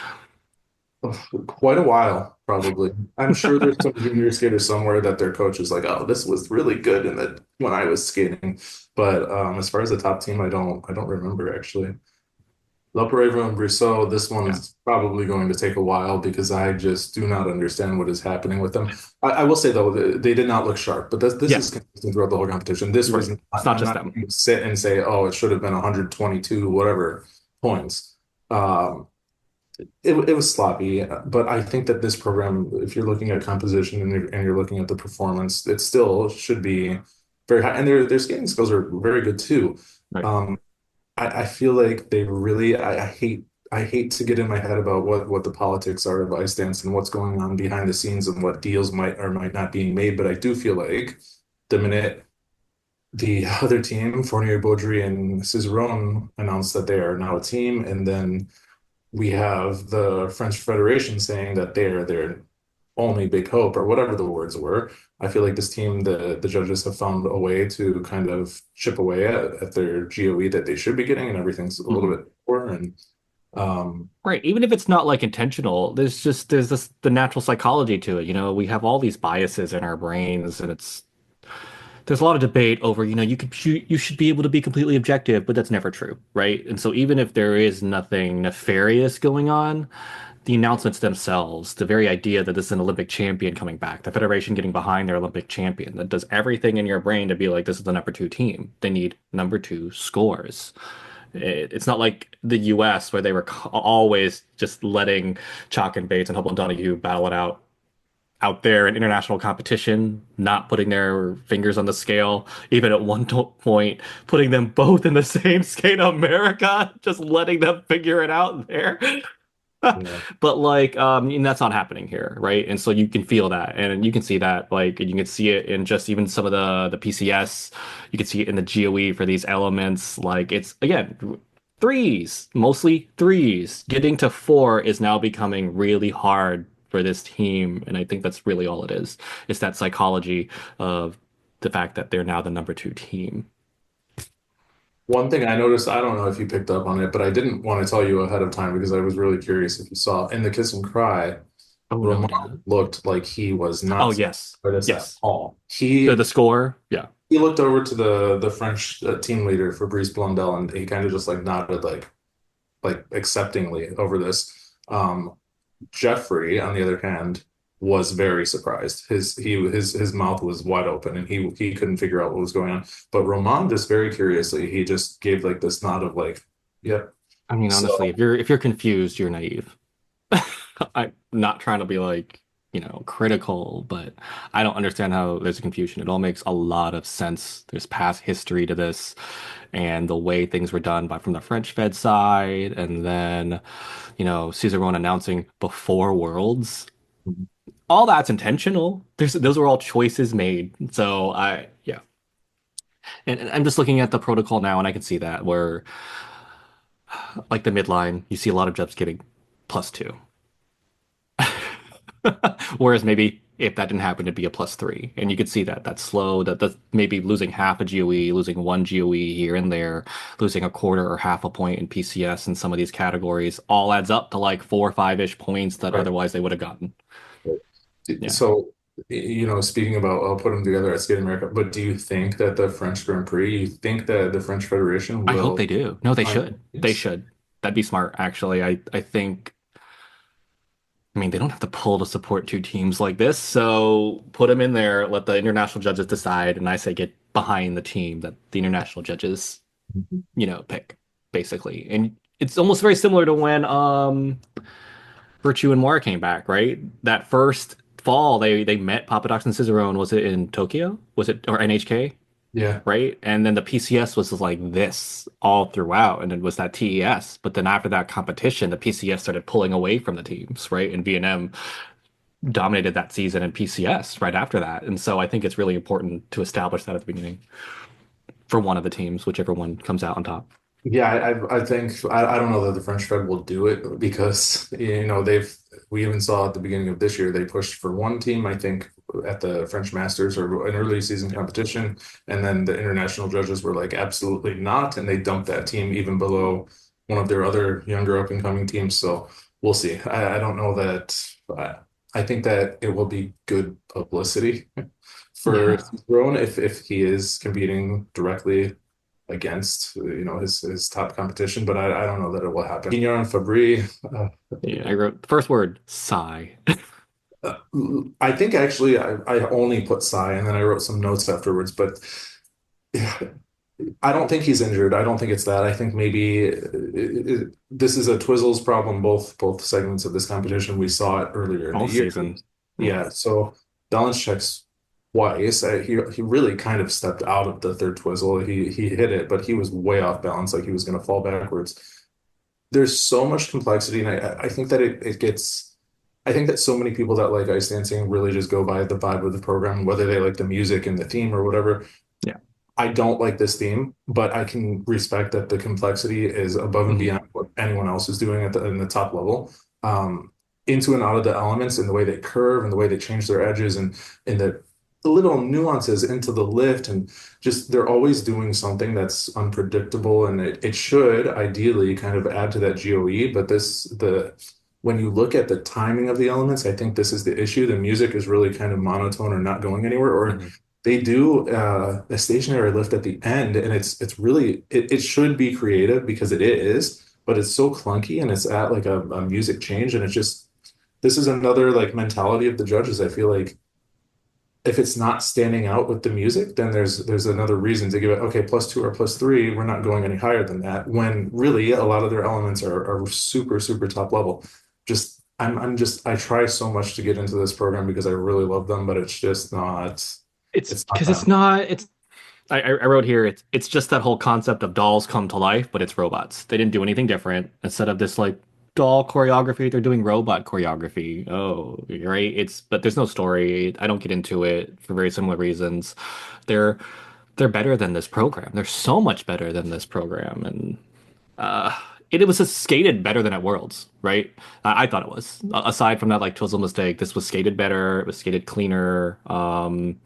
Quite a while, probably. I'm sure there's some junior skaters somewhere that their coach is like, "Oh, this was really good," in the when I was skating. But um, as far as the top team, I don't, I don't remember actually. Loperevo and Brissot, this Yeah. one's probably going to take a while because I just do not understand what is happening with them. I, I will say though, they, they did not look sharp, but this this Yeah. is consistent throughout the whole competition. This was Right. not, It's not I'm just not them. going to sit and say, "Oh, it should have been one hundred twenty-two, whatever points." Um, it, it was sloppy, but I think that this program, if you're looking at composition and you're, and you're looking at the performance, it still should be very high. And their their skating skills are very good too. Right. Um, I, I feel like they really, I, I hate I hate to get in my head about what what the politics are of ice dance and what's going on behind the scenes and what deals might or might not being made, but I do feel like the minute the other team, Fournier, Baudry, and Cizeron announced that they are now a team, and then we have the French Federation saying that they're their only big hope or whatever the words were. I feel like this team, the the judges have found a way to kind of chip away at, at their G O E that they should be getting, and everything's a little Mhm. bit poor. And um, Right. Even if it's not like intentional, there's just there's this the natural psychology to it. You know, we have all these biases in our brains, and it's there's a lot of debate over, you know, you could you, you should be able to be completely objective, but that's never true, right? And so even if there is nothing nefarious going on, the announcements themselves, the very idea that this is an Olympic champion coming back, the Federation getting behind their Olympic champion, that does everything in your brain to be like, this is the number two team. They need number two scores. It, it's not like the U S where they were c- always just letting Chalk and Bates and Hubble and Donahue battle it out out there in international competition, not putting their fingers on the scale, even at one to- point, putting them both in the same skate America, just letting them figure it out there. yeah. But like, um, and that's not happening here, right? And so you can feel that, and you can see that, like, and you can see it in just even some of the the P C S. You can see it in the G O E for these elements. Like, it's again threes, mostly threes. Getting to four is now becoming really hard for this team, and I think that's really all it is. It's that psychology of the fact that they're now the number two team. One thing I noticed, I don't know if you picked up on it, but I didn't want to tell you ahead of time because I was really curious if you saw in the Kiss and Cry, Oh no, I Roman didn't. looked like he was Oh not yes, for this at yes. all. The He the score, yeah. he looked over to the the French uh, team leader Fabrice Blondel, and he kind of just like nodded like like acceptingly over this. Um, Jeffrey, on the other hand, was very surprised. His he his his mouth was wide open, and he he couldn't figure out what was going on. But Roman just very curiously, he just gave like this nod of like, "Yep." I mean, honestly, So if you're if you're confused, you're naive. I'm not trying to be like, you know, critical, but I don't understand how there's a confusion. It all makes a lot of sense. There's past history to this and the way things were done by from the French Fed side, and then, you know, Cicerone announcing before Worlds. All that's intentional. There's those are all choices made. So I yeah. And, and I'm just looking at the protocol now and I can see that where like the midline, you see a lot of Jebs getting plus two. Whereas maybe if that didn't happen, it'd be a plus three. And you could see that that's slow, that that's maybe losing half a G O E, losing one G O E here and there, losing a quarter or half a point in P C S in some of these categories all adds up to like four or five-ish points that right. otherwise they would have gotten. Yeah. So you know, speaking about, I'll put them together at Skate America. But do you think that the French Grand Prix, you think that the French Federation I hope will they do. No, they find should. They this? should. That'd be smart, actually. I, I think, I mean, they don't have to pull to support two teams like this. So put them in there, let the international judges decide. And I say get behind the team that the international judges, you know, pick, basically. And it's almost very similar to when um Virtue and Moira came back, right? That first fall they they met Papadakis and Cicerone. Was it in Tokyo? Was it or N H K? Yeah. Right? And then the P C S was like this all throughout, and it was that T E S. But then after that competition, the P C S started pulling away from the teams, right? And V and M dominated that season in P C S right after that. And so I think it's really important to establish that at the beginning for one of the teams, whichever one comes out on top. Yeah, I I I think I, I don't know that the French Fed will do it because you know they've we even saw at the beginning of this year they pushed for one team, I think, at the French Masters or an early season competition, and then the international judges were like absolutely not, and they dumped that team even below one of their other younger up and coming teams. So we'll see. I, I don't know that. I, I think that it will be good publicity for Yeah. Rowan if if he is competing directly against you know his his top competition, but I, I don't know that it will happen. Quignon and Fabry, uh, Yeah, I wrote the first word, sigh. uh, I think actually I, I only put Psy and then I wrote some notes afterwards, but yeah, I don't think he's injured. I don't think it's that. I think maybe it, it, this is a Twizzles problem, both both segments of this competition. We saw it earlier in the All year. season. Yeah. Yeah, so Dallin checks twice. Uh, he he really kind of stepped out of the third Twizzle. He he hit it, but he was way off balance, like he was going to fall backwards. There's so much complexity, and I I think that it it gets. I think that so many people that like ice dancing really just go by the vibe of the program, whether they like the music and the theme or whatever. Yeah. I don't like this theme, but I can respect that the complexity is above and Mhm. beyond what anyone else is doing at the in the top level. Um, into and out of the elements and the way they curve and the way they change their edges and and the, the little nuances into the lift and just they're always doing something that's unpredictable and it, it should ideally kind of add to that G O E, but this the when you look at the timing of the elements, I think this is the issue. The music is really kind of monotone or not going anywhere, or Mhm. they do uh, a stationary lift at the end, and it's it's really it, it should be creative because it is, but it's so clunky and it's at like a, a music change, and it's just this is another like mentality of the judges. I feel like if it's not standing out with the music, then there's there's another reason to give it okay plus two or plus three. We're not going any higher than that. When really a lot of their elements are are super super top level. Just I'm I'm just I try so much to get into this program because I really love them, but it's just not It's it's not because it's them. not, it's, I, I wrote here, it's, it's just that whole concept of dolls come to life, but it's robots. They didn't do anything different. Instead of this like doll choreography, they're doing robot choreography. Oh, right. It's, but there's no story. I don't get into it for very similar reasons. They're, they're better than this program. They're so much better than this program. And, uh, it, it was just skated better than at Worlds, right? I, I thought it was. A- Aside from that, like Twizzle mistake, this was skated better. It was skated cleaner. Um,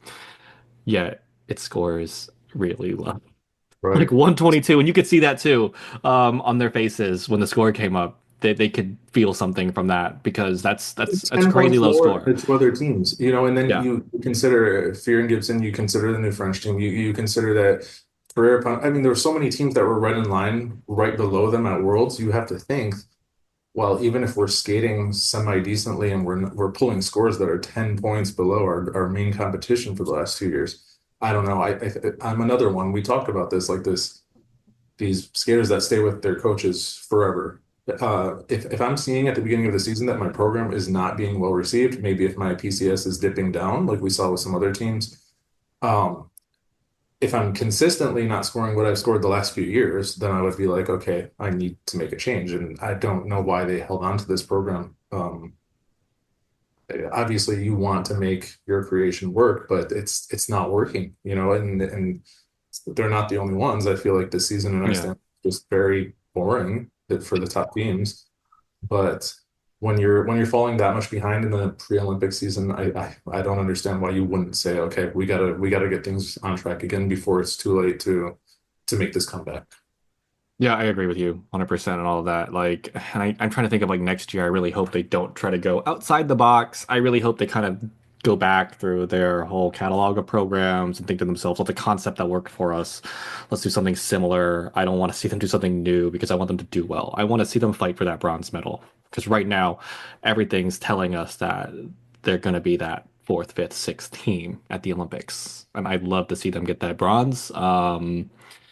yet it scores really low. Like Right. one twenty-two, and you could see that too um, on their faces when the score came up. They they could feel something from that because that's that's that's a ten crazy points low lower score. than two other teams, you know, and then Yeah. you consider Fear and Gibson, you consider the new French team, you you consider that Ferrer, I mean, there were so many teams that were right in line, right below them at Worlds. You have to think, well, even if we're skating semi-decently and we're we're pulling scores that are ten points below our, our main competition for the last two years, I don't know. I, I I'm another one. We talked about this, like this these skaters that stay with their coaches forever. Uh, if, if I'm seeing at the beginning of the season that my program is not being well received, maybe if my P C S is dipping down, like we saw with some other teams, um, if I'm consistently not scoring what I've scored the last few years, then I would be like, okay, I need to make a change. And I don't know why they held on to this program. Um, obviously, you want to make your creation work, but it's it's not working, you know, and and they're not the only ones. I feel like this season in Yeah. Iceland is just very boring for the top teams. But when you're when you're falling that much behind in the pre-Olympic season, I, I I don't understand why you wouldn't say, okay, we gotta we gotta get things on track again before it's too late to to make this comeback. Yeah, I agree with you one hundred percent and all of that. Like, and I, I'm trying to think of like next year. I really hope they don't try to go outside the box. I really hope they kind of go back through their whole catalog of programs and think to themselves, well, the concept that worked for us, let's do something similar. I don't want to see them do something new because I want them to do well. I want to see them fight for that bronze medal because right now, everything's telling us that they're going to be that fourth, fifth, sixth team at the Olympics, and I'd love to see them get that bronze. Um,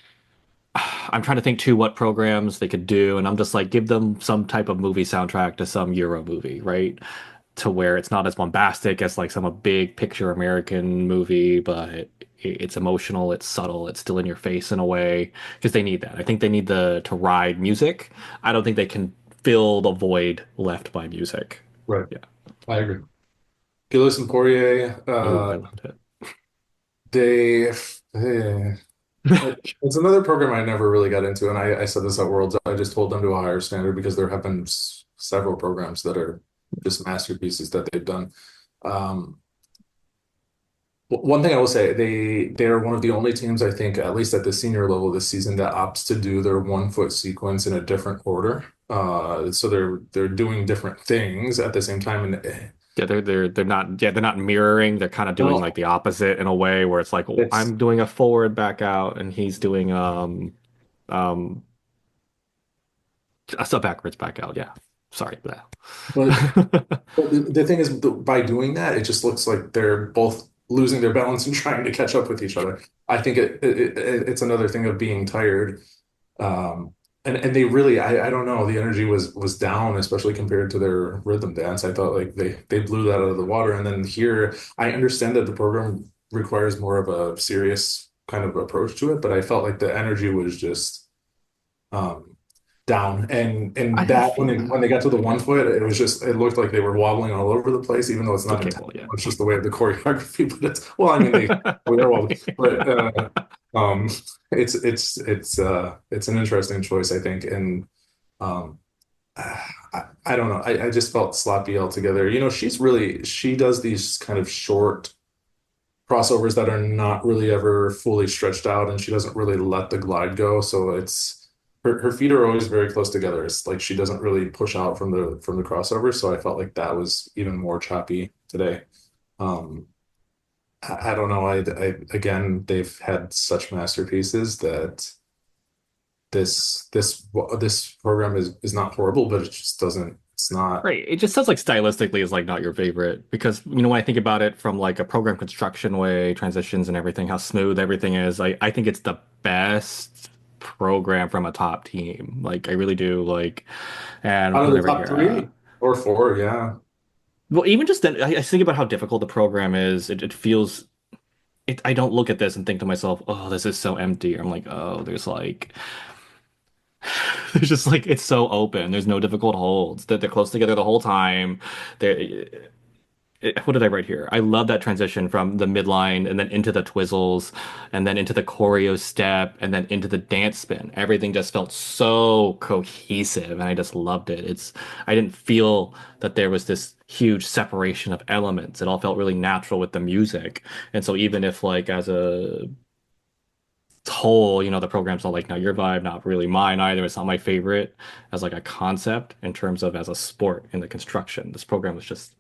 I'm trying to think too what programs they could do, and I'm just like, give them some type of movie soundtrack to some Euro movie, right? to where it's not as bombastic as like some big picture American movie, but it, it's emotional, it's subtle, it's still in your face in a way because they need that. I think they need the to ride music. I don't think they can fill the void left by music. Right. Yeah. I agree. Gillis and Poirier, Oh, uh, I loved it. they, eh, it's another program I never really got into, and I, I said this at Worlds. I just hold them to a higher standard because there have been s- several programs that are just masterpieces that they've done. Um, w- One thing I will say, they they are one of the only teams I think, at least at the senior level this season, that opts to do their one foot sequence in a different order. Uh, so they're they're doing different things at the same time, and eh, Yeah, they're they're they're not yeah, they're not mirroring. They're kind of doing like well, the opposite in a way where it's like, oh, it's I'm doing a forward back out and he's doing um um a sub backwards back out. Yeah. Sorry. Blah. but But the, the thing is, by doing that, it just looks like they're both losing their balance and trying to catch up with each other. I think it, it, it it's another thing of being tired. Um, and and they really, I, I don't know, the energy was was down, especially compared to their rhythm dance. I thought like they they blew that out of the water. And then here, I understand that the program requires more of a serious kind of approach to it, but I felt like the energy was just um, down. And I and didn't that when feel they when they that. got to the one Yeah. foot, it was just it looked like they were wobbling all over the place, even though it's not Okay, intentional. well, yeah. It's just the way of the choreography. But it's well, I mean they we are wobbling, but uh, um, it's it's it's uh it's an interesting choice, I think. And um, I, I don't know. I, I just felt sloppy altogether. You know, she's really she does these kind of short crossovers that are not really ever fully stretched out, and she doesn't really let the glide go. So it's her, her feet are always very close together. It's like she doesn't really push out from the from the crossover. So I felt like that was even more choppy today. Um, I, I don't know. I, I again, they've had such masterpieces that this this this program is is not horrible, but it just doesn't. It's not. Right. It just sounds like stylistically is like not your favorite because you know when I think about it from like a program construction way, transitions and everything, how smooth everything is, I I think it's the best program from a top team. Like I really do like and I'm Out of putting the it right top here. Uh, three or four, yeah. well, even just then, I, I think about how difficult the program is. It, it feels it. I don't look at this and think to myself, "Oh, this is so empty." I'm like, "Oh, there's like there's just like it's so open. There's no difficult holds. That they're close together the whole time. They it, what did I write here? I love that transition from the midline and then into the twizzles and then into the choreo step and then into the dance spin. Everything just felt so cohesive and I just loved it. It's I didn't feel that there was this huge separation of elements. It all felt really natural with the music. And so even if like as a whole, you know, the program's not like not your vibe, not really mine either. It's not my favorite as like a concept in terms of as a sport in the construction. This program was just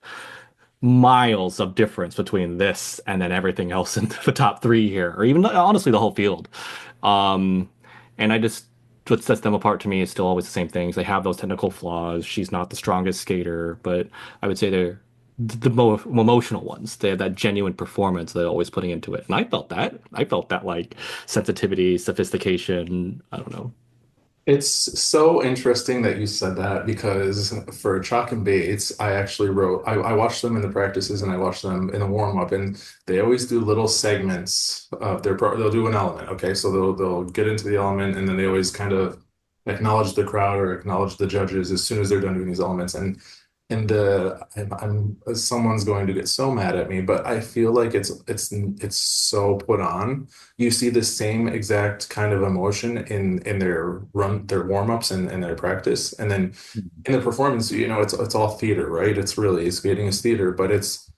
miles of difference between this and then everything else in the top three here, or even honestly the whole field. Um, and I just what sets them apart to me is still always the same things. They have those technical flaws. She's not the strongest skater, but I would say they're the mo emotional ones. They have that genuine performance they're always putting into it. And I felt that. I felt that like sensitivity, sophistication. I don't know. It's so interesting that you said that because for Chalk and Bates, I actually wrote, I, I watched them in the practices and I watched them in the warm up, and they always do little segments of their pro. They'll do an element. Okay. So they'll, they'll get into the element and then they always kind of acknowledge the crowd or acknowledge the judges as soon as they're done doing these elements. And and uh, I'm, I'm someone's going to get so mad at me, but I feel like it's it's it's so put on. You see the same exact kind of emotion in in their run, their warm-ups and, and their practice, and then in the performance, you know, it's it's all theater, right? It's really skating is theater, but it's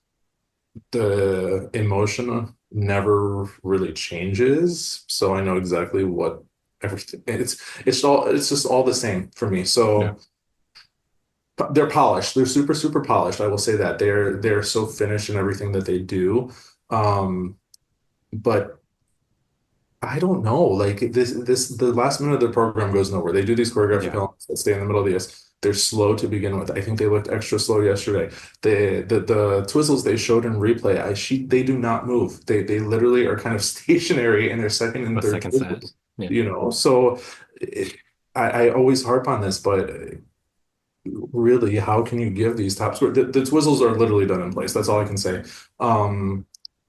the emotion never really changes. So I know exactly what everything it's it's all it's just all the same for me. Yeah. So they're polished. They're super, super polished. I will say that they're they're so finished in everything that they do. Um, but I don't know. Like this, this the last minute of the program goes nowhere. They do these choreographic Yeah. elements that stay in the middle of the ice. They're slow to begin with. I think they looked extra slow yesterday. The the the twizzles they showed in replay, I she they do not move. They they literally are kind of stationary in their second and The third second set. twizzles. Yeah. You know, so it, I, I always harp on this, but really, how can you give these top scores? The, the Twizzles are literally done in place. That's all I can say. Um,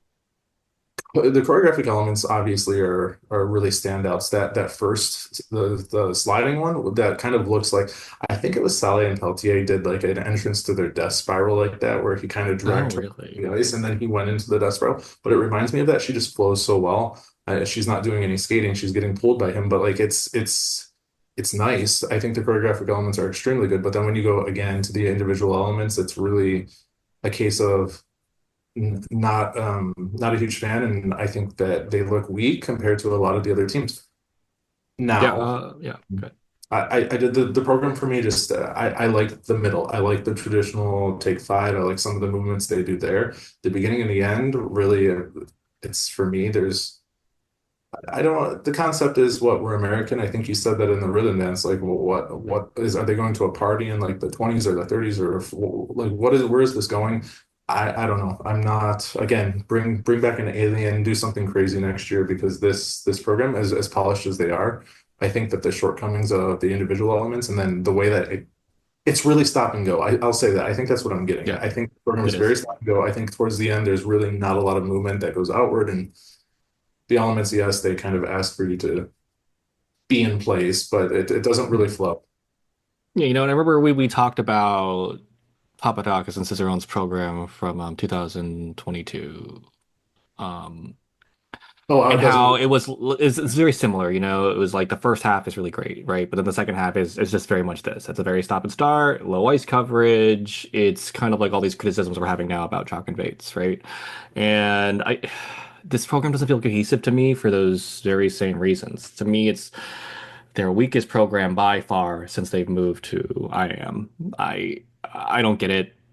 the choreographic elements obviously are are really standouts. That that first the the sliding one that kind of looks like, I think it was Sally and Peltier did like an entrance to their death spiral like that, where he kind of Oh, dragged her really? on the ice and then he went into the death spiral. But it reminds me of that. She just flows so well. Uh, she's not doing any skating. She's getting pulled by him, but like it's it's it's nice. I think the choreographic elements are extremely good. But then when you go again to the individual elements, it's really a case of not um not a huge fan, and I think that they look weak compared to a lot of the other teams. Yeah, Now, uh, yeah, good. I I, I did the, the program for me just uh, I I like the middle. I like the traditional take five. I like some of the movements they do there. The beginning and the end really uh, it's for me. There's I don't the concept is what we're American. I think you said that in the rhythm dance. Like, well, what what is are they going to a party in like the twenties or the thirties or if- like what is where is this going? I I don't know. I'm not again bring bring back an alien, do something crazy next year because this this program is as polished as they are. I think that the shortcomings of the individual elements and then the way that it it's really stop and go. I, I'll say that. I think that's what I'm getting Yeah, at. I think the program it is very is. stop and go. I think towards the end, there's really not a lot of movement that goes outward and the elements, yes, they kind of ask for you to be in place, but it, it doesn't really flow. Yeah, you know, and I remember we we talked about Papadakis and Cicerone's program from um, two thousand twenty-two. Um, Oh, how and it doesn't. how it was it's, it's very similar, you know. It was like the first half is really great, right? But then the second half is is just very much this. It's a very stop and start, low ice coverage. It's kind of like all these criticisms we're having now about Chalk and Bates, right? And I this program doesn't feel cohesive to me for those very same reasons. To me, it's their weakest program by far since they've moved to I am. I I don't get it.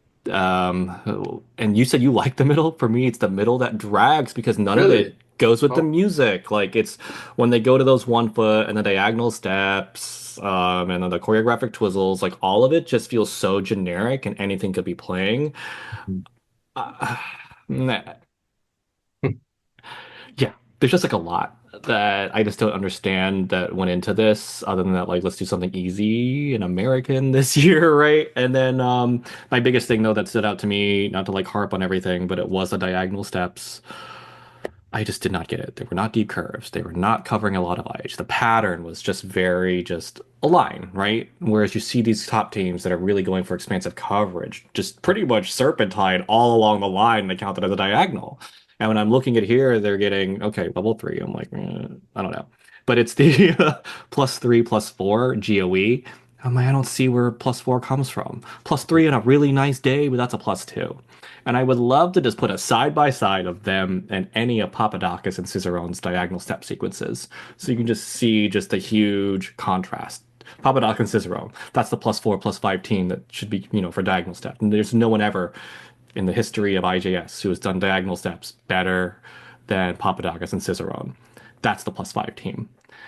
Um, and you said you like the middle. For me, it's the middle that drags because none of it Really? goes with the Oh, music. Like it's when they go to those one foot and the diagonal steps, um, and then the choreographic twizzles, like all of it just feels so generic and anything could be playing. Uh, nah. Yeah, there's just like a lot that I just don't understand that went into this, other than that, like, let's do something easy and American this year, right? And then um my biggest thing though that stood out to me, not to like harp on everything, but it was the diagonal steps. I just did not get it. They were not deep curves. They were not covering a lot of ice. The pattern was just very just a line, right? Whereas you see these top teams that are really going for expansive coverage, just pretty much serpentine all along the line. They count it as a diagonal. And when I'm looking at here, they're getting okay, level three. I'm like, eh, I don't know. But it's the plus three, plus four G O E. I'm like, I don't see where plus four comes from. Plus three on a really nice day, but that's a plus two. And I would love to just put a side by side of them and any of Papadakis and Cicerone's diagonal step sequences. So you can just see just a huge contrast. Papadakis and Cicerone, that's the plus four, plus five team that should be, you know, for diagonal step. And there's no one ever in the history of I J S who has done diagonal steps better than Papadakis and Cicerone. That's the plus five team.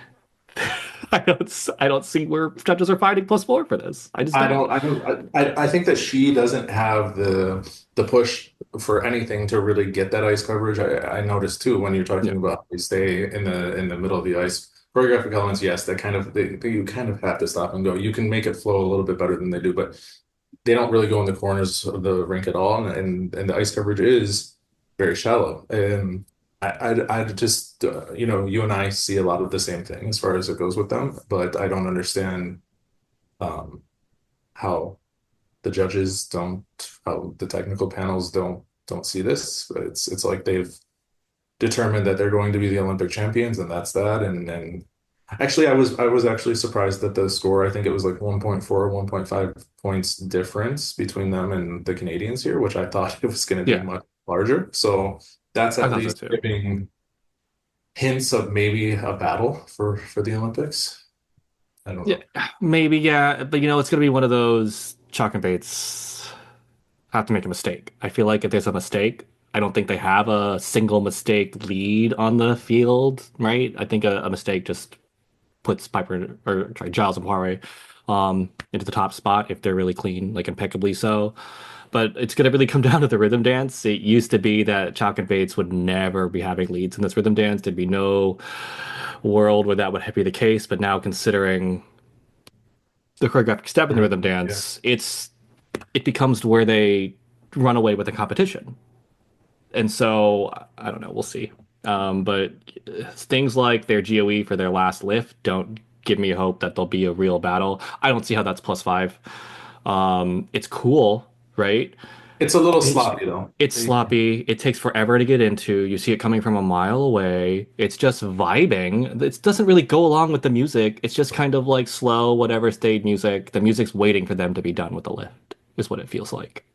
I don't, I don't see where judges are finding plus four for this. I just I don't. don't, I don't, I, I think that she doesn't have the the push for anything to really get that ice coverage. I, I noticed too when you're Yeah. talking about they stay in the in the middle of the ice. Choreographic elements, yes, that kind of they, they you kind of have to stop and go. You can make it flow a little bit better than they do, but they don't really go in the corners of the rink at all, and and, and the ice coverage is very shallow. And I I, I just uh, you know you and I see a lot of the same thing as far as it goes with them, but I don't understand um, how the judges don't, how the technical panels don't don't see this. It's it's like they've determined that they're going to be the Olympic champions, and that's that. And and actually, I was I was actually surprised that the score. I think it was like one point four, one point five points difference between them and the Canadians here, which I thought it was going to be Yeah. much larger. So that's I at thought so least too. giving hints of maybe a battle for for the Olympics. I don't Yeah, know. maybe, yeah, but you know, it's gonna be one of those chalk and baits have to make a mistake. I feel like if there's a mistake, I don't think they have a single mistake lead on the field, right? I think a, a mistake just puts Piper or sorry, Giles and Poirier um into the top spot if they're really clean, like impeccably so. But it's gonna really come down to the rhythm dance. It used to be that Chalk and Bates would never be having leads in this rhythm dance. There'd be no world where that would be the case. But now considering the choreographic step and the rhythm Yeah. dance, it's it becomes where they run away with the competition. And so I don't know, we'll see. Um, but things like their G O E for their last lift don't give me hope that there'll be a real battle. I don't see how that's plus five. Um, it's cool, right? It's a little It's sloppy though. it's sloppy. It takes forever to get into. You see it coming from a mile away. It's just vibing. It doesn't really go along with the music. It's just kind of like slow, whatever stayed music. The music's waiting for them to be done with the lift, is what it feels like.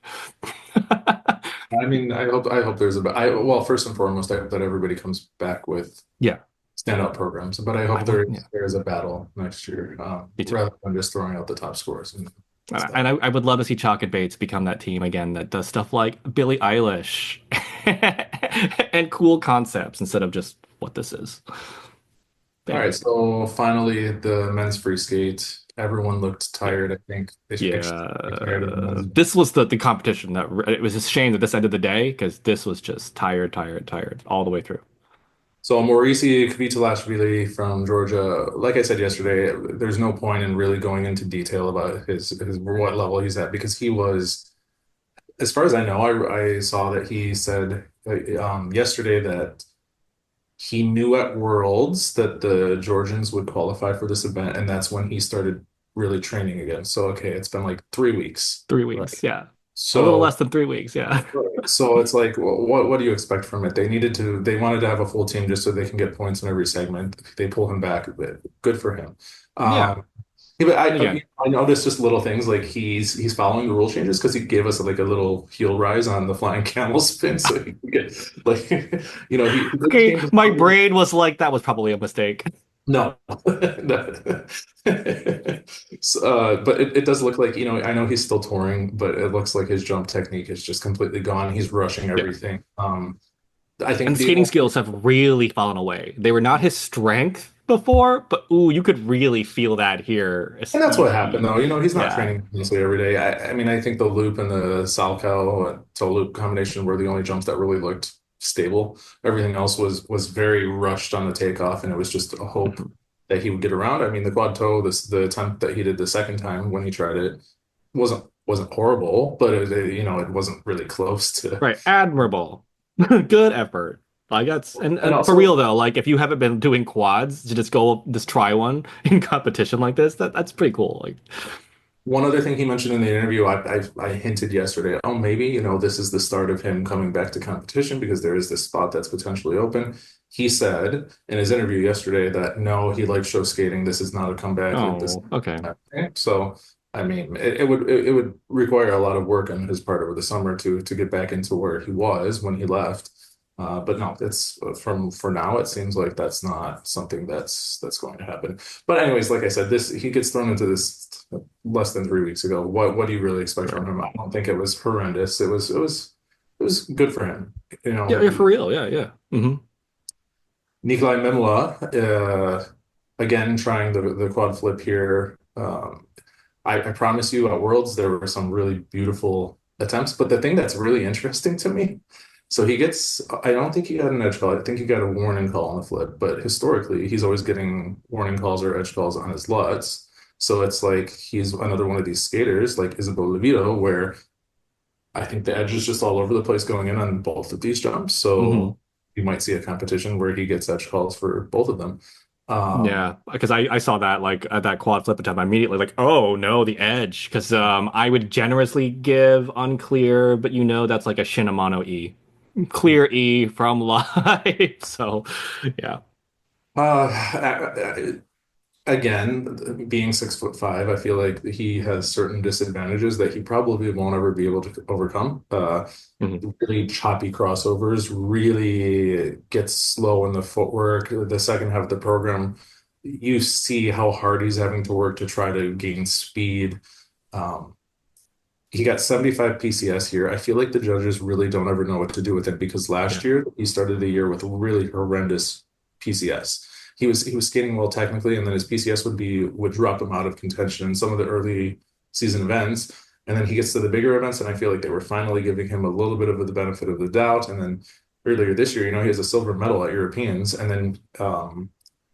I mean, I hope I hope there's a I well, first and foremost, I hope that everybody comes back with Yeah, standout programs, but I I hope want. there Yeah, there is a battle next year, um, me too. rather than just throwing out the top scores and And I, stuff. and I, I would love to see Chalk and Bates become that team again that does stuff like Billie Eilish and cool concepts instead of just what this is. But All yeah, right, so finally the men's free skate. Everyone looked yeah, tired, I think. They should extremely tired of the yeah. men's. This was the the competition that it was a shame that this ended the day because this was just tired, tired, tired all the way through. So Maurici Kvitolashvili from Georgia, like I said yesterday, there's no point in really going into detail about his his what level he's at because he was, as far as I know, I I saw that he said uh, um, yesterday that he knew at Worlds that the Georgians would qualify for this event, and that's when he started really training again. So okay, it's been like three weeks, Three right? weeks, yeah, a little So less than three weeks, yeah. so it's like, wh- what what do you expect from it? They needed to, they wanted to have a full team just so they can get points in every segment. They pull him back a bit. Good for him. Yeah, Um, yeah, but again, I I noticed just little things like he's he's following the rule changes because he gave us like a little heel rise on the flying camel spin, so he could get like you know he, he did okay. change his My brain was like that was probably a mistake. no. No. So, uh, but it, it does look like, you know, I know he's still touring, but it looks like his jump technique is just completely gone. He's rushing Yeah. everything. Um, I And think the the skating skills have really fallen away. They were not his strength before, but ooh, you could really feel that here. and It's- that's what happened though. You know, he's not Yeah. training honestly every day. I, I mean, I think the loop and the Salchow and toe loop combination were the only jumps that really looked stable. Everything else was was very rushed on the takeoff, and it was just a hope Mhm. that he would get around. I mean, the quad toe, this the attempt that he did the second time when he tried it wasn't wasn't horrible, but it, it, you know, it wasn't really close to. Right. Admirable. Good effort. Like that's and, And and for real also, though, like if you haven't been doing quads, to just go just try one in competition like this, that that's pretty cool. Like one other thing he mentioned in the interview, I, I I hinted yesterday, oh, maybe, you know, this is the start of him coming back to competition because there is this spot that's potentially open. He said in his interview yesterday that no, he likes show skating. This is not a comeback. This oh, okay. so I mean, it, it would it, it would require a lot of work on his part over the summer to to get back into where he was when he left. Uh, but no, it's from for now. It seems like that's not something that's that's going to happen. But anyways, like I said, this he gets thrown into this less than three weeks ago. What what do you really expect from Right. him? I don't think it was horrendous. It was it was it was good for him. You Yeah, know, yeah, for real. Yeah, yeah. Hmm. Nikolai Mimla, uh, again trying the the quad flip here. Um, I, I promise you, at Worlds there were some really beautiful attempts. But the thing that's really interesting to me, so he gets, I don't think he got an edge call. I think he got a warning call on the flip. But historically, he's always getting warning calls or edge calls on his Lutz. So it's like he's another one of these skaters like Isabel Levito, where I think the edge is just all over the place going in on both of these jumps. Hmm. So you might see a competition where he gets edge calls for both of them. Um, Yeah, because I, I saw that like at that quad flip attempt, I immediately like, oh no, the edge. Because um I would generously give unclear, but you know that's like a Shinamano E. Clear E from live. So yeah. uh, again, being six foot five, I feel like he has certain disadvantages that he probably won't ever be able to overcome. Uh, Mhm. really choppy crossovers, really gets slow in the footwork. The second half of the program, you see how hard he's having to work to try to gain speed. Um, he got seventy-five P C S here. I feel like the judges really don't ever know what to do with it because Yeah. last year he started the year with really horrendous P C S. He was he was skating well technically, and then his P C S would be would drop him out of contention in some of the early season events. And then he gets to the bigger events, and I feel like they were finally giving him a little bit of the benefit of the doubt. And then earlier this year, you know, he has a silver medal at Europeans, and then um,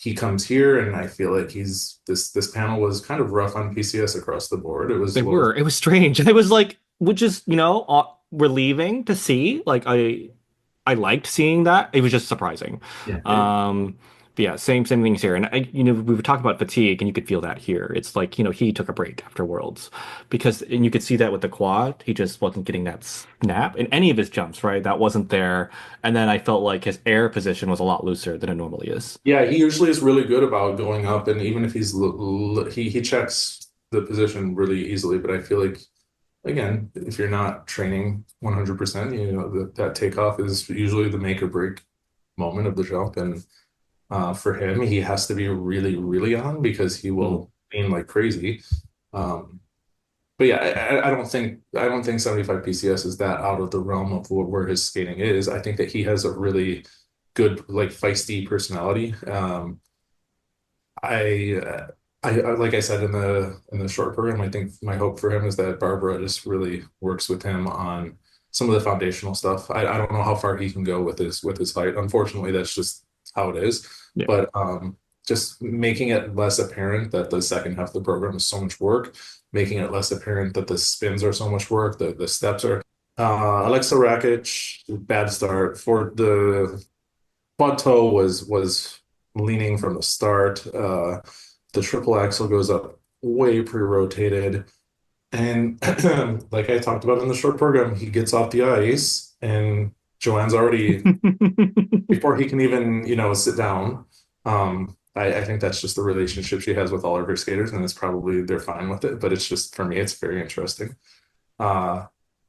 he comes here, and I feel like he's this this panel was kind of rough on P C S across the board. It was They what was were. It was strange. It was like, which is, you know, uh, relieving to see. Like I I liked seeing that. It was just surprising. yeah. It, Um, but yeah, same same things here. And I, you know, we were talking about fatigue, and you could feel that here. It's like, you know, he took a break after Worlds because, and you could see that with the quad. He just wasn't getting that snap in any of his jumps, right? That wasn't there. And then I felt like his air position was a lot looser than it normally is. yeah, he usually is really good about going up, and even if he's l- l- he he checks the position really easily. But I feel like again, if you're not training one hundred percent, you know that that takeoff is usually the make or break moment of the jump, and uh, for him, he has to be really, really on because he Mhm. will lean like crazy. Um, but yeah, I, I don't think I don't think seventy-five P C S is that out of the realm of wh- where his skating is. I think that he has a really good, like feisty personality. Um, I, uh, I, I like I said in the in the short program, I think my hope for him is that Barbara just really works with him on some of the foundational stuff. I, I don't know how far he can go with his with his height. Unfortunately, that's just how it is. Yeah. But um, just making it less apparent that the second half of the program is so much work, making it less apparent that the spins are so much work, the the steps are. Uh, Alexa Rakic, bad start for the quad toe was was leaning from the start. Uh, the triple axle goes up way pre-rotated. And like I talked about in the short program, he gets off the ice and Joanne's already, before he can even, you know, sit down. Um, I, I think that's just the relationship she has with all of her skaters, and it's probably they're fine with it. But it's just for me, it's very interesting. Uh,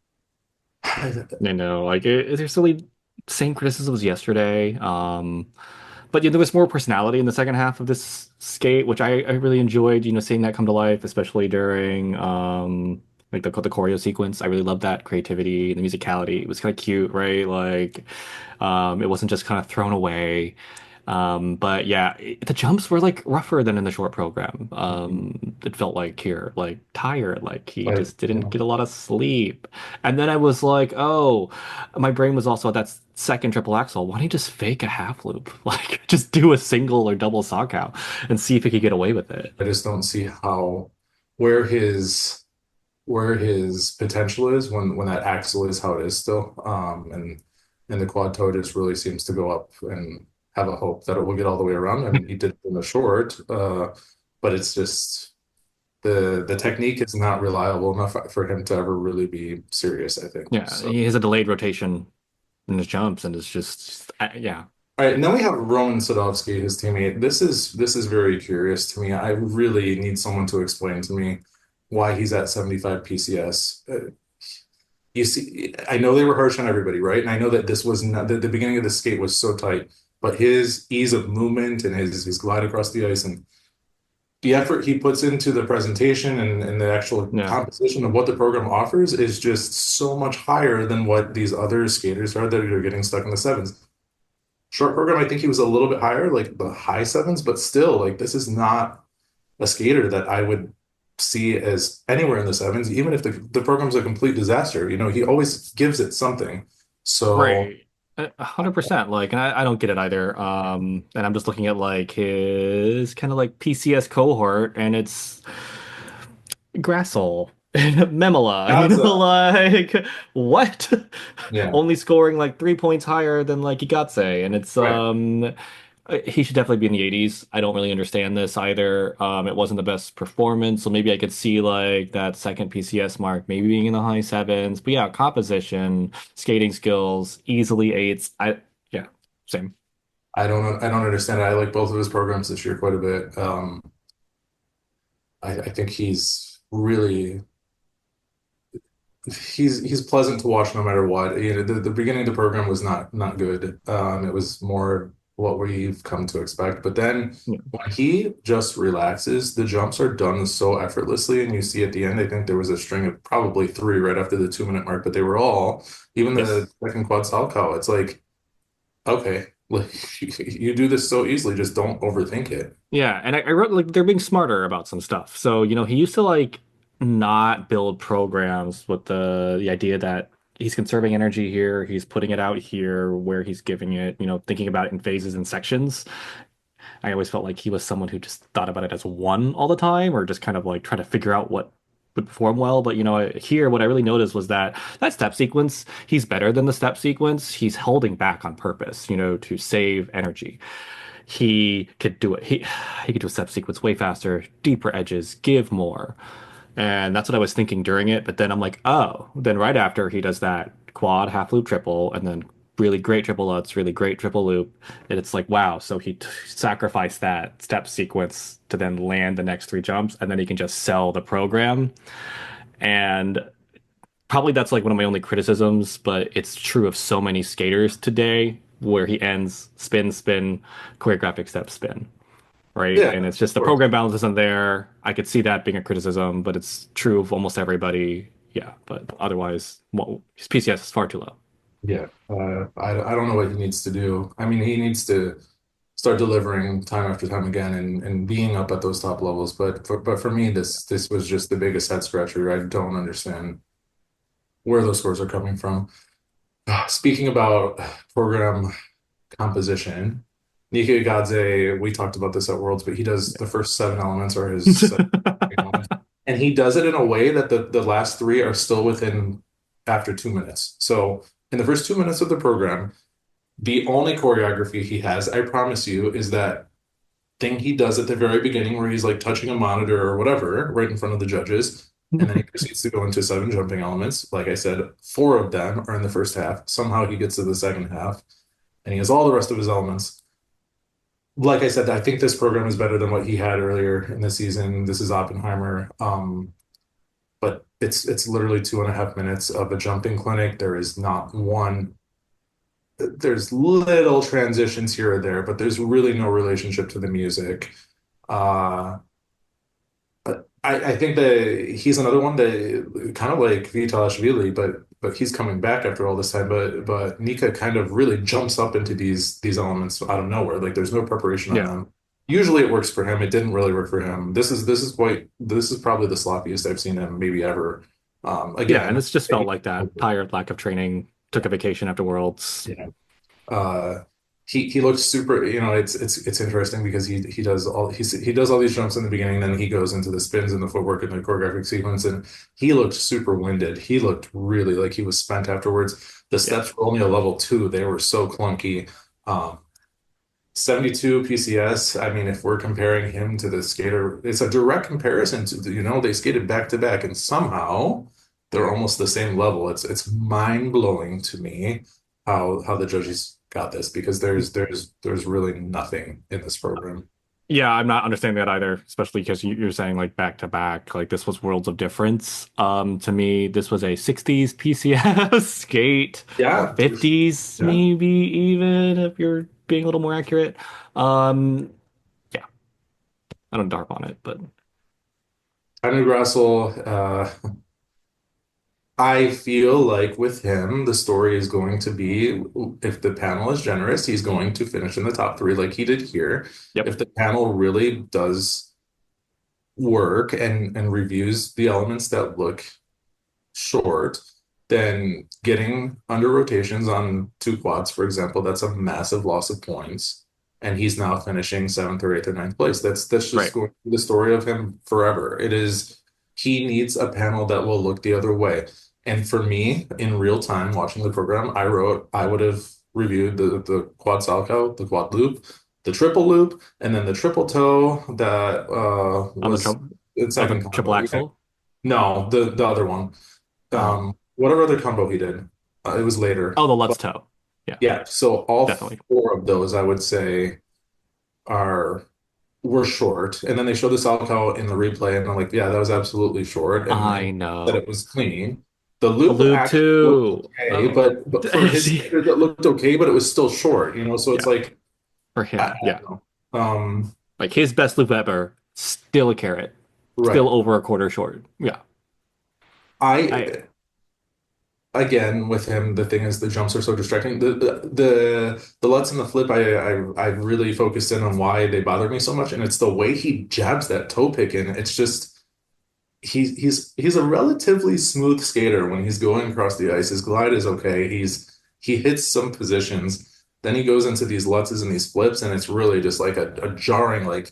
I know, like it, there's really same criticisms yesterday. Um, but yeah, there was more personality in the second half of this skate, which I, I really enjoyed, you know, seeing that come to life, especially during um like the the choreo sequence. I really loved that creativity, the musicality. It was kind of cute, right? Like um it wasn't just kind of thrown away. Um, but yeah, it, the jumps were like rougher than in the short program. Um, it felt like here, like tired, like he like, just you didn't know, get a lot of sleep. And then I was like, oh, my brain was also at that second triple axel. Why don't you just fake a half loop? Like just do a single or double sock out and see if he could get away with it. I just don't see how where his where his potential is when when that axle is how it is still. Um, and and the quad toe just really seems to go up and have a hope that it will get all the way around. I mean, he did it in the short, uh, but it's just the the technique is not reliable enough for him to ever really be serious, I think. Yeah, So, he has a delayed rotation in his jumps, and it's just, uh, yeah. all right, and then we have Roman Sadovsky, his teammate. This is this is very curious to me. I really need someone to explain to me why he's at seventy-five P C S. Uh, you see, I know they were harsh on everybody, right? And I know that this was not the, the beginning of the skate was so tight, but his ease of movement and his his glide across the ice and the effort he puts into the presentation and, and the actual Yeah. composition of what the program offers is just so much higher than what these other skaters are that are getting stuck in the sevens. Short program, I think he was a little bit higher, like the high sevens, but still, like this is not a skater that I would see as anywhere in the sevens, even if the, the program's a complete disaster. You know, he always gives it something. So Right. A hundred percent. Like, and I, I don't get it either. Um, and I'm just looking at like his kind of like P C S cohort, and it's Grassel and Memela, you that's know, a like what? yeah, Only scoring like three points higher than like Igatse, and it's right. um uh, he should definitely be in the eighties. I don't really understand this either. Um, it wasn't the best performance, so maybe I could see like that second P C S mark, maybe being in the high sevens. But yeah, composition, skating skills, easily eights. I yeah, same. I don't I don't understand it. I like both of his programs this year quite a bit. Um, I, I think he's really he's he's pleasant to watch no matter what. You know, the, the beginning of the program was not not good. Um, it was more what we've come to expect. But then Yeah. when he just relaxes, the jumps are done so effortlessly. And you see at the end, I think there was a string of probably three right after the two minute mark, but they were all, even the Yes. second quad Salchow, it's like, okay, like you do this so easily, just don't overthink it. Yeah, and I, I wrote like they're being smarter about some stuff. So, you know, he used to like not build programs with the the idea that he's conserving energy here, he's putting it out here where he's giving it, you know, thinking about it in phases and sections. I always felt like he was someone who just thought about it as one all the time, or just kind of like try to figure out what would perform well. But you know, here what I really noticed was that that step sequence, he's better than the step sequence. He's holding back on purpose, you know, to save energy. He could do it. He he could do a step sequence way faster, deeper edges, give more. And that's what I was thinking during it. But then I'm like, oh, then right after he does that quad, half loop, triple, and then really great triple lutz, really great triple loop. And it's like, wow. So he t sacrificed that step sequence to then land the next three jumps, and then he can just sell the program. And probably that's like one of my only criticisms, but it's true of so many skaters today where he ends spin, spin, choreographic step, spin, right? Yeah, And it's just of the course. program balance isn't there. I could see that being a criticism, but it's true of almost everybody. Yeah, but otherwise, well, his P C S is far too low. Yeah, uh, I I don't know what he needs to do. I mean, he needs to start delivering time after time again and and being up at those top levels. But for but for me, this this was just the biggest head scratcher. I don't understand where those scores are coming from. Speaking about program composition, Nika Gadze, we talked about this at Worlds, but he does the first seven elements are his seven elements. And he does it in a way that the, the last three are still within after two minutes. So in the first two minutes of the program, the only choreography he has, I promise you, is that thing he does at the very beginning where he's like touching a monitor or whatever right in front of the judges. And then he proceeds to go into seven jumping elements. Like I said, four of them are in the first half. Somehow he gets to the second half and he has all the rest of his elements. Like I said, I think this program is better than what he had earlier in the season. This is Oppenheimer. Um, but it's it's literally two and a half minutes of a jumping clinic. There is not one, there's little transitions here or there, but there's really no relationship to the music. Uh, but I, I think that he's another one that kind of like Vitalishvili, but but he's coming back after all this time. But but Nika kind of really jumps up into these these elements out of nowhere. Like there's no preparation on Yeah. them. Usually it works for him. It didn't really work for him. This is this is quite this is probably the sloppiest I've seen him maybe ever. Um, Yeah, and again, it's just felt like that. Tired, lack of training, took a vacation after Worlds. yeah. Uh, he he looks super, you know, it's it's it's interesting because he he does all he's he does all these jumps in the beginning, then he goes into the spins and the footwork and the choreographic sequence, and he looked super winded. He looked really like he was spent afterwards. The Yeah. steps were only a level two. They were so clunky. Um, seventy-two P C S. I mean, if we're comparing him to the skater, it's a direct comparison to, you know, they skated back to back and somehow they're almost the same level. It's it's mind-blowing to me how how the judges got this because there's there's there's really nothing in this program. Yeah, I'm not understanding that either, especially because you- you're saying like back to back, like this was worlds of difference. Um, to me, this was a sixties P C S skate, Yeah, for sure. fifties Yeah. maybe even if you're being a little more accurate. Um, yeah, I don't harp on it, but Tiny Grassel, uh, I feel like with him, the story is going to be if the panel is generous, he's going to finish in the top three like he did here. yep, If the panel really does work and and reviews the elements that look short, then getting under rotations on two quads, for example, that's a massive loss of points. And he's now finishing seventh or eighth or ninth place. That's that's just right. going to be the story of him forever. It is he needs a panel that will look the other way. And for me, in real time watching the program, I wrote I would have reviewed the the quad salchow, the quad loop, the triple loop, and then the triple toe that uh On the was triple, the oh, the second triple combo. Yeah. axle. No, the the other one. Oh, Um, whatever other combo he did, uh, it was later. oh, the Lutz But toe. Yeah, yeah, so all definitely. four of those I would say are were short. And then they showed the Salchow in the replay, and I'm like, yeah, that was absolutely short. And, and I that know. it was clean. The The loop loop actually looked too. okay, Oh, but but for his see, standard, that looked okay, but it was still short, you know. So it's yeah, like for I, him, I yeah. don't know. Um, Like his best loop ever, still a carrot, still right. over a quarter short. Yeah, I I again with him, the thing is the jumps are so distracting. The the the, the Lutz and the flip, I, I I really focused in on why they bother me so much, and it's the way he jabs that toe pick in. It's just he's he's he's a relatively smooth skater when he's going across the ice. His glide is okay. He's he hits some positions. Then he goes into these lutzes and these flips, and it's really just like a, a jarring, like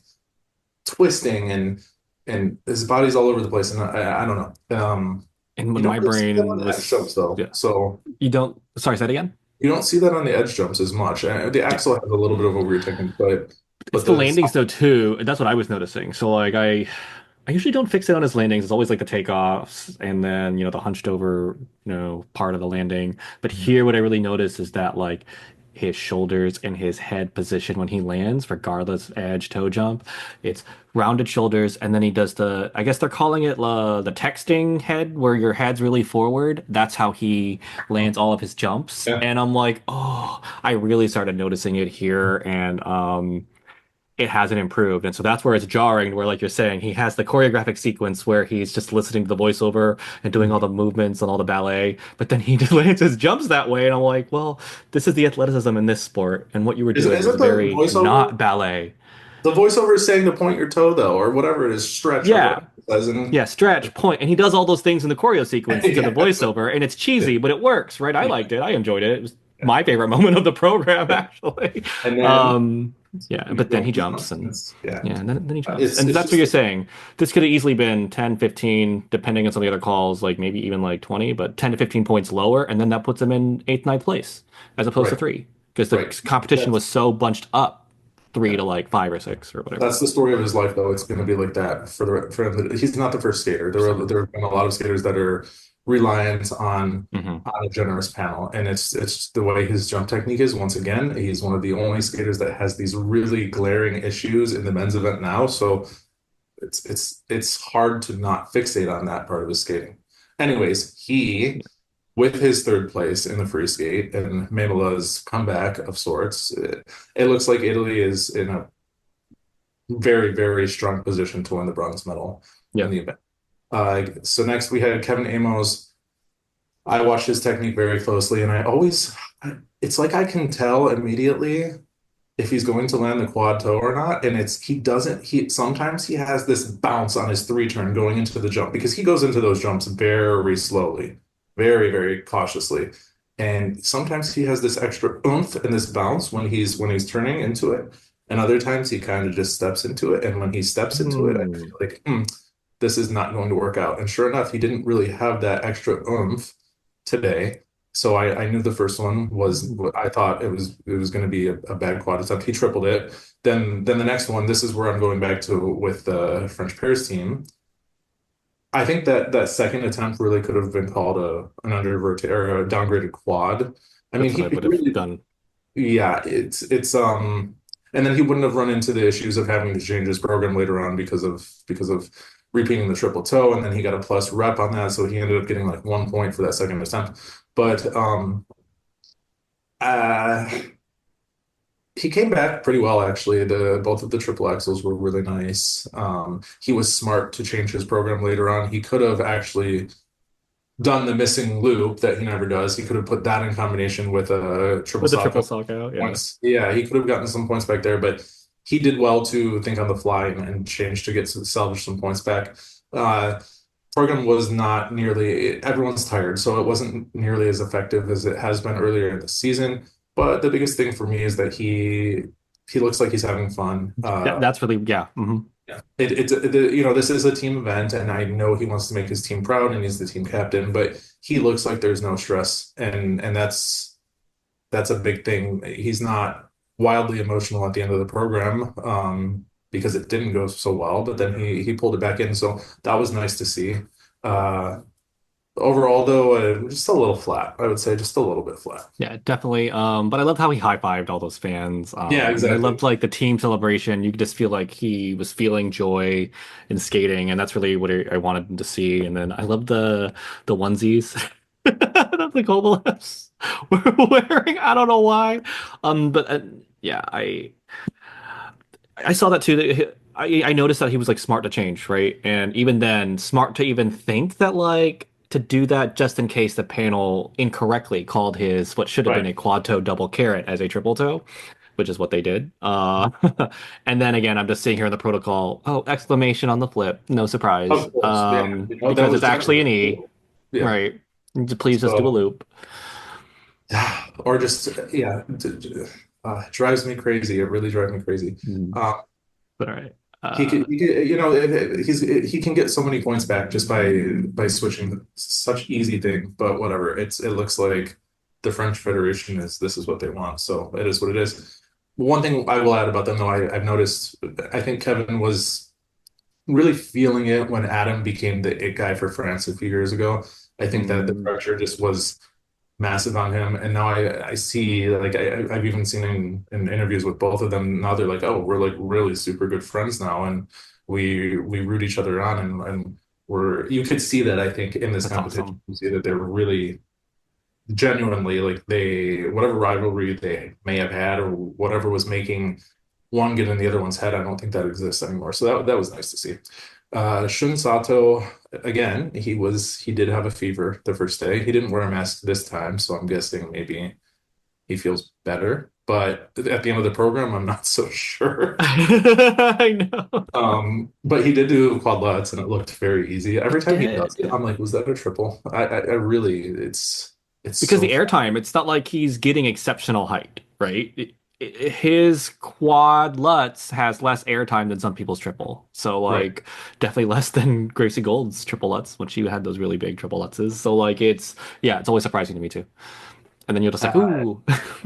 twisting, and and his body's all over the place. And I, I don't know. Um, And you when don't my really see that on brain the edge was, jumps though. yeah, So you don't, sorry, say that again? you don't see that on the edge jumps as much. Uh, The Yeah. axle has a little bit of a weird technique, but It's but the the landings though too. That's what I was noticing. So like I I usually don't fixate on his landings. It's always like the takeoffs and then, you know, the hunched over, you know, part of the landing. But here what I really notice is that like his shoulders and his head position when he lands, regardless edge, toe jump, it's rounded shoulders, and then he does the, I guess they're calling it uh, the texting head, where your head's really forward. That's how he lands all of his jumps. yeah. And I'm like, oh, I really started noticing it here. And um it hasn't improved. And so that's where it's jarring, where, like you're saying, he has the choreographic sequence where he's just listening to the voiceover and doing all the movements and all the ballet, but then he lands his jumps that way. And I'm like, well, this is the athleticism in this sport. And what you were Is, doing was isn't the very voiceover not ballet. the voiceover is saying to point your toe though, or whatever it is, stretch or Yeah. whatever it says, and Yeah, stretch, point, and he does all those things in the choreo sequence to the yeah, voiceover, and it's cheesy, but it works, right? I yeah, liked it. I enjoyed it. It was yeah. my favorite moment of the program, actually. And then Um, yeah, you but then go, he jumps, and it's, yeah, yeah, and then, then he jumps. it's And it's that's what just you're saying. This could have easily been ten, fifteen, depending on some of the other calls, like maybe even like twenty, but ten to fifteen points lower, and then that puts him in eighth, ninth place, as opposed to right, three, because the right. competition That's was so bunched up, three yeah. to like five or six or whatever. That's the story of his life, though. It's going to be like that for the for him. He's not the first skater. There are there have been a lot of skaters that are reliant on Hmm. on a generous panel, and it's it's the way his jump technique is. Once again, he's one of the only skaters that has these really glaring issues in the men's event now. So it's it's it's hard to not fixate on that part of his skating. Anyways, he with his third place in the free skate and Mamela's comeback of sorts, it, it looks like Italy is in a very, very strong position to win the bronze medal in Yeah. the event. Uh, so next we had Kevin Amos. I watched his technique very closely, and I always, it's like I can tell immediately if he's going to land the quad toe or not. And it's, he doesn't, he, sometimes he has this bounce on his three turn going into the jump because he goes into those jumps very slowly, very, very cautiously. And sometimes he has this extra oomph and this bounce when he's, when he's turning into it. And other times he kind of just steps into it. And when he steps into it, I Hmm. feel like, hmm, this is not going to work out. And sure enough, he didn't really have that extra oomph today. So I, I knew the first one was I thought it was it was going to be a, a bad quad attempt. He tripled it. Then then the next one, this is where I'm going back to with the French pairs team. I think that that second attempt really could have been called a an undervert or a downgraded quad. I mean, That's what he I would have really done. yeah, it's it's um and then he wouldn't have run into the issues of having to change his program later on because of because of repeating the triple toe, and then he got a plus rep on that, so he ended up getting like one point for that second attempt. But um uh he came back pretty well actually. The both of the triple axles were really nice. Um he was smart to change his program later on. He could have actually done the missing loop that he never does. He could have put that in combination with a triple With the sock triple sock out, yeah. points. Yeah, he could have gotten some points back there, but he did well to think on the fly and, and change to get to salvage some points back. Uh, program was not nearly, everyone's tired, so it wasn't nearly as effective as it has been earlier in the season. But the biggest thing for me is that he he looks like he's having fun. Yeah, Uh, that's really, yeah. Hmm. yeah, it, it's it, you know this is a team event, and I know he wants to make his team proud, and he's the team captain. But he looks like there's no stress, and and that's that's a big thing. He's not wildly emotional at the end of the program um, because it didn't go so well, but then he he pulled it back in, so that was nice to see. Uh, overall, though, uh, just a little flat. I would say just a little bit flat. Yeah, definitely. Um, but I loved how he high-fived all those fans. Yeah, Um, and I exactly. loved like the team celebration. You could just feel like he was feeling joy in skating, and that's really what I, I wanted him to see. And then I love the the onesies that the Kovalevs were wearing. I don't know why. Um, but uh, yeah, I I saw that too. That he- I I noticed that he was like smart to change, right? And even then, smart to even think that like to do that just in case the panel incorrectly called his what should have been Right. a quad toe double carrot as a triple toe, which is what they did. Uh, and then again, I'm just seeing here in the protocol, oh, exclamation on the flip, no surprise, Of course. Yeah. um, You know, that because was it's actually an definitely E, cool. Yeah. right? Please just do a So loop. or just yeah, d- d- uh, it drives me crazy. It really drives me crazy. Mm. Um, But all right. he Uh, could, he could, you know, it- it- he's he can get so many points back just by by switching. Such easy thing, but whatever. It's it looks like the French Federation is this is what they want, so it is what it is. One thing I will add about them, though, I, I've noticed. I think Kevin was really feeling it when Adam became the it guy for France a few years ago. I think that the mm, pressure just was massive on him. And now I, I see like I, I've even seen in, in interviews with both of them. Now they're like, oh, we're like really super good friends now, and we we root each other on, and and we're you could see that I think in this that's competition. awesome. You see that they're really genuinely like they whatever rivalry they may have had or whatever was making one get in the other one's head. I don't think that exists anymore. So that that was nice to see. Uh, Shun Sato, again, he was he did have a fever the first day. He didn't wear a mask this time, so I'm guessing maybe he feels better. But at the end of the program, I'm not so sure. I know. Um, but he did do quad lutz, and it looked very easy. Every It time he does did. it, I'm like, was that a triple? I, I, I really, it's it's Because so the fast. airtime, it's not like he's getting exceptional height, right? It- it- his quad Lutz has less airtime than some people's triple. So Right. like definitely less than Gracie Gold's triple Lutz when she had those really big triple Lutzes. So like it's yeah, it's always surprising to me too. And then you're just like, Uh, ooh.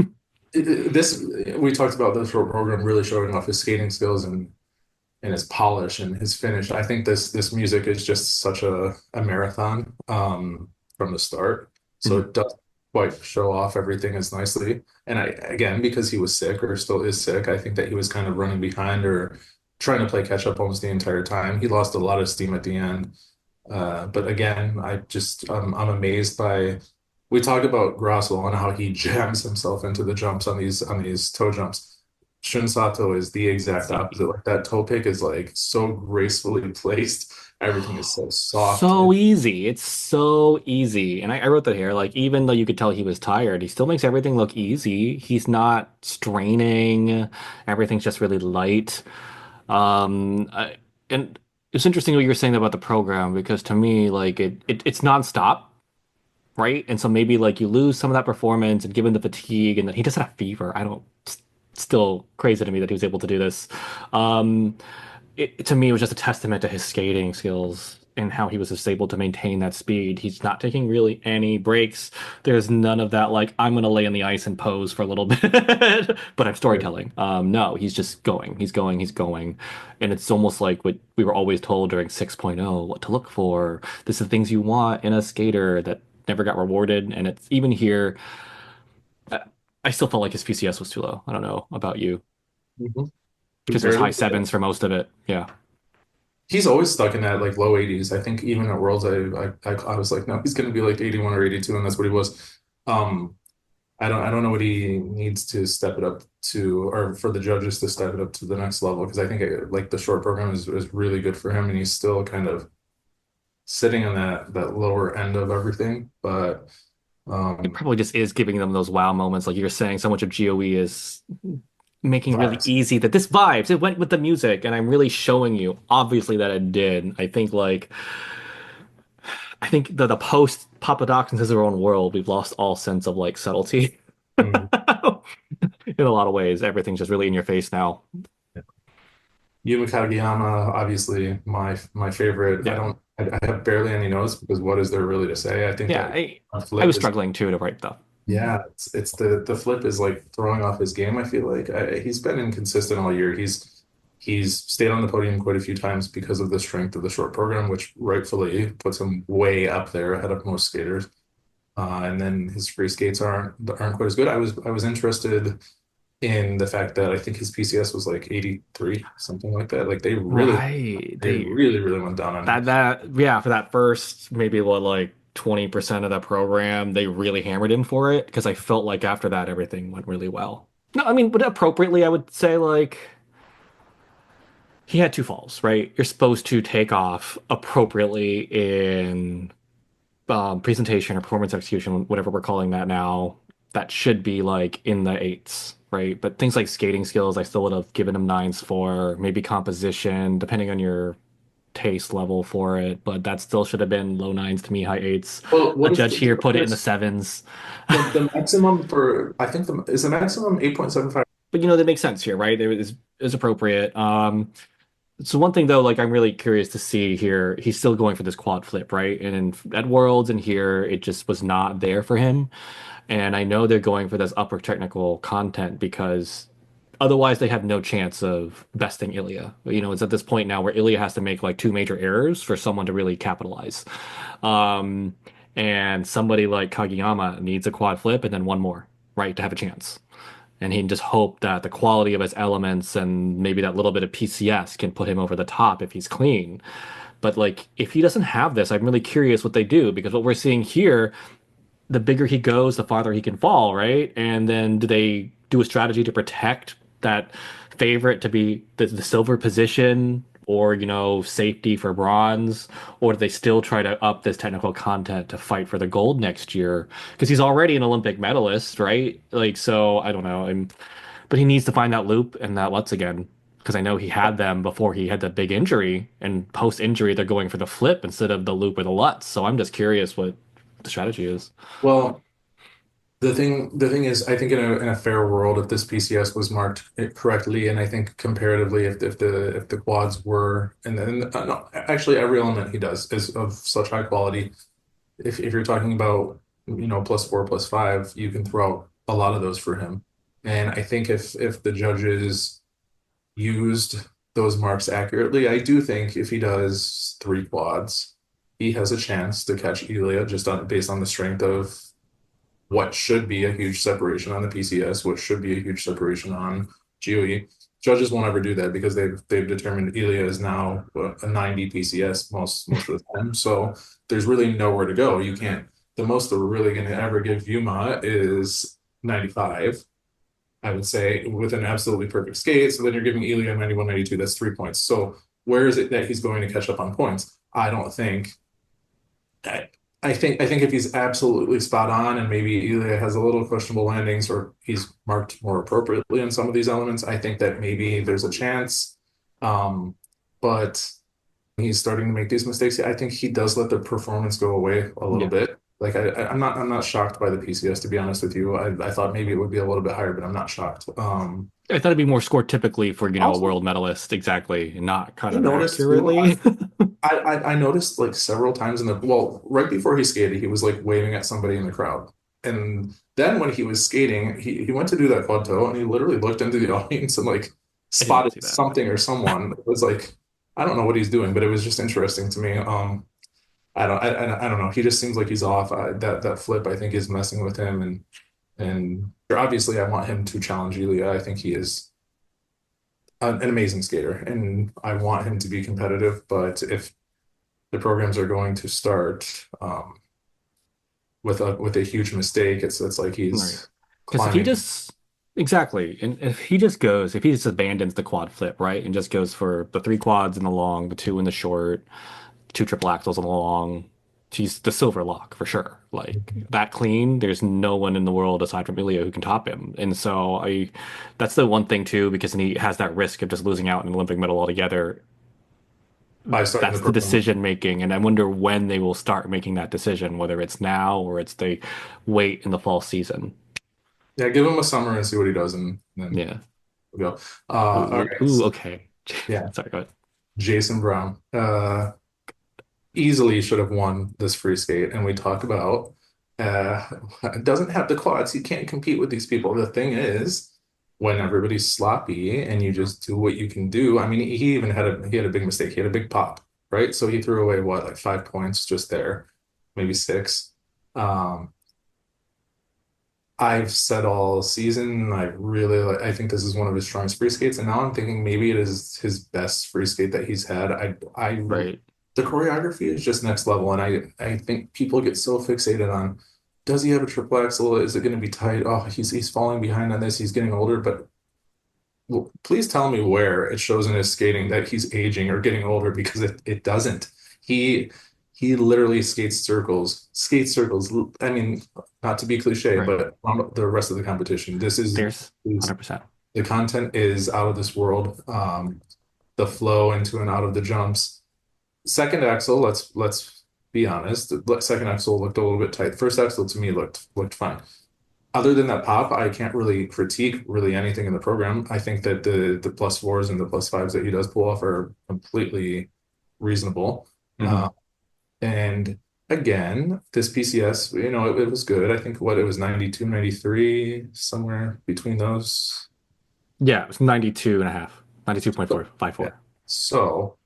this we talked about the short program really showing off his skating skills and and his polish and his finish. I think this this music is just such a, a marathon um, from the start. So Mhm. it does quite show off everything as nicely. And I again, because he was sick or still is sick, I think that he was kind of running behind or trying to play catch up almost the entire time. He lost a lot of steam at the end. Uh, but again, I just um, I'm amazed by we talk about Grosso and how he jams himself into the jumps on these on these toe jumps. Shun Sato is the exact opposite. Like that toe pick is like so gracefully placed. Everything is so soft. So And easy. It's so easy. And I, I wrote that here. Like, even though you could tell he was tired, he still makes everything look easy. He's not straining. Everything's just really light. Um, I, and it's interesting what you were saying about the program because to me, like, it, it it's nonstop, right? And so maybe like you lose some of that performance and given the fatigue and that he doesn't have fever. I don't, it's still crazy to me that he was able to do this. Um, it, to me, it was just a testament to his skating skills and how he was just able to maintain that speed. He's not taking really any breaks. There's none of that, like, I'm going to lay on the ice and pose for a little bit, but I'm right. storytelling. Um, no, he's just going, he's going, he's going. And it's almost like what we were always told during 6.0, what to look for. This is the things you want in a skater that never got rewarded. And it's even here, I I still felt like his P C S was too low. I don't know about you, Mhm. because it was high Comparative, sevens for most of it. Yeah. he's always stuck in that like low eighties. I think even at Worlds, I I, I, I was like, no, he's going to be like eighty-one or eighty-two, and that's what he was. Um, I don't I don't know what he needs to step it up to, or for the judges to step it up to the next level because I think it, like the short program is is really good for him, and he's still kind of sitting on that that lower end of everything. But It um, probably just is giving them those wow moments. Like you're saying, so much of G O E is making really vibes. easy that this vibes, it went with the music, and I'm really showing you, obviously, that it did. I think like I think that the post Papadakis into their own world, we've lost all sense of like subtlety. Mm. In a lot of ways, everything's just really in your face now. Yuma Kageyama, obviously my my favorite. I Yeah. don't I, I have barely any notes because what is there really to say? I think Yeah, that I a I was flip is struggling too to write stuff. yeah, it's it's the the flip is like throwing off his game. I feel like I, he's been inconsistent all year. He's he's stayed on the podium quite a few times because of the strength of the short program, which rightfully puts him way up there ahead of most skaters. Uh, and then his free skates aren't aren't quite as good. I was I was interested in the fact that I think his P C S was like eighty-three, something like that. Like they really Right. they They really really went down on him. that that yeah, for that first maybe what like twenty percent of that program, they really hammered him for it because I felt like after that everything went really well. No, I mean, but appropriately, I would say like he had two falls, right? You're supposed to take off appropriately in um, presentation or performance execution, whatever we're calling that now. That should be like in the eights, right? But things like skating skills, I still would have given him nines for, maybe composition, depending on your taste level for it, but that still should have been low nines to me, high eights. Well, A what if judge here put it in the the, sevens. the, the maximum for, I think the, is the maximum eight point seven five? But you know, that makes sense here, right? It is is appropriate. Um, so one thing though, like I'm really curious to see here, he's still going for this quad flip, right? And in, at Worlds and here, it just was not there for him. And I know they're going for this upper technical content because otherwise they have no chance of besting Ilya. You know, it's at this point now where Ilya has to make like two major errors for someone to really capitalize. Um, and somebody like Kageyama needs a quad flip and then one more, right, to have a chance. And he can just hope that the quality of his elements and maybe that little bit of P C S can put him over the top if he's clean. But like if he doesn't have this, I'm really curious what they do because what we're seeing here, the bigger he goes, the farther he can fall, right? And then do they do a strategy to protect that favorite to be the, the silver position or, you know, safety for bronze? Or do they still try to up this technical content to fight for the gold next year? Because he's already an Olympic medalist, right? Like, so I don't know. And, but he needs to find that loop and that Lutz again. Because I know he had them before he had the big injury, and post injury, they're going for the flip instead of the loop or the Lutz. So I'm just curious what the strategy is. Well, the thing, the thing is, I think in a in a fair world, if this P C S was marked correctly, and I think comparatively, if if the if the quads were, and then uh, no, actually every element he does is of such high quality. If if you're talking about, you know, plus four, plus five, you can throw out a lot of those for him. And I think if if the judges used those marks accurately, I do think if he does three quads, he has a chance to catch Elia just on based on the strength of what should be a huge separation on the P C S, what should be a huge separation on G O E. Judges won't ever do that because they've they've determined Elia is now a ninety P C S most most of the time. So there's really nowhere to go. You can't. The most they're really going to ever give Yuma is ninety-five. I would say with an absolutely perfect skate. So then you're giving Elia ninety-one, ninety-two. That's three points. So where is it that he's going to catch up on points? I don't think. I, I think I think if he's absolutely spot on and maybe Elia has a little questionable landings or he's marked more appropriately in some of these elements, I think that maybe there's a chance. Um, but he's starting to make these mistakes. I think he does let the performance go away a little Yeah. bit. Like I, I- I'm not I'm not shocked by the P C S to be honest with you. I, I thought maybe it would be a little bit higher, but I'm not shocked. Um, I thought it'd be more scored typically for, you know, a also, world medalist, exactly, and not kind I of noticed too. accurately. I, I I noticed like several times in the well, right before he skated, he was like waving at somebody in the crowd. And then when he was skating, he, he went to do that quad toe and he literally looked into the audience and like I didn't spotted see that. something or someone. It was like, I don't know what he's doing, but it was just interesting to me. Um, I don't I, I, I don't know. He just seems like he's off. I, that that flip I think is messing with him and and obviously I want him to challenge Ilya. I think he is an, an amazing skater and I want him to be competitive, but if the programs are going to start um, with a with a huge mistake. It's it's like Right. he's Because if he climbing. just exactly, and if he just goes, if he just abandons the quad flip, right, and just goes for the three quads in the long, the two in the short, two triple axles in the long, he's the silver lock for sure. Like that clean, there's no one in the world aside from Ilya who can top him. And so I, that's the one thing too, because then he has that risk of just losing out in an Olympic medal altogether. By starting the That's the program. decision making, and I wonder when they will start making that decision, whether it's now or it's they wait in the fall season. Yeah, give him a summer and see what he does, and then Yeah. we'll go. Uh, all Ooh, right. ooh, okay. Yeah, Sorry, go ahead. Jason Brown uh, easily should have won this free skate, and we talk about uh, doesn't have the quads. He can't compete with these people. The thing is, when everybody's sloppy and you just do what you can do. I mean, he even had a he had a big mistake. He had a big pop, right? So he threw away what, like five points just there, maybe six. Um, I've said all season, I really like, I think this is one of his strongest free skates, and now I'm thinking maybe it is his best free skate that he's had. I, I, Right. the choreography is just next level, and I, I think people get so fixated on, does he have a triple axel? Is it going to be tight? Oh, he's he's falling behind on this. He's getting older, but well, please tell me where it shows in his skating that he's aging or getting older because it, it doesn't. He he literally skates circles, skates circles. I mean, not to be cliche, Right. but on the rest of the competition, this is, There's is one hundred percent. the content is out of this world. Um, the flow into and out of the jumps. Second axle, let's let's be honest. The second axle looked a little bit tight. First axle to me looked looked fine. Other than that pop, I can't really critique really anything in the program. I think that the the plus fours and the plus fives that he does pull off are completely reasonable. Hmm. Uh, and again, this P C S, you know, it, it was good. I think what it was ninety two, ninety three, somewhere between those. Yeah, it was ninety-two and a half, ninety-two point four, So, five yeah. four. So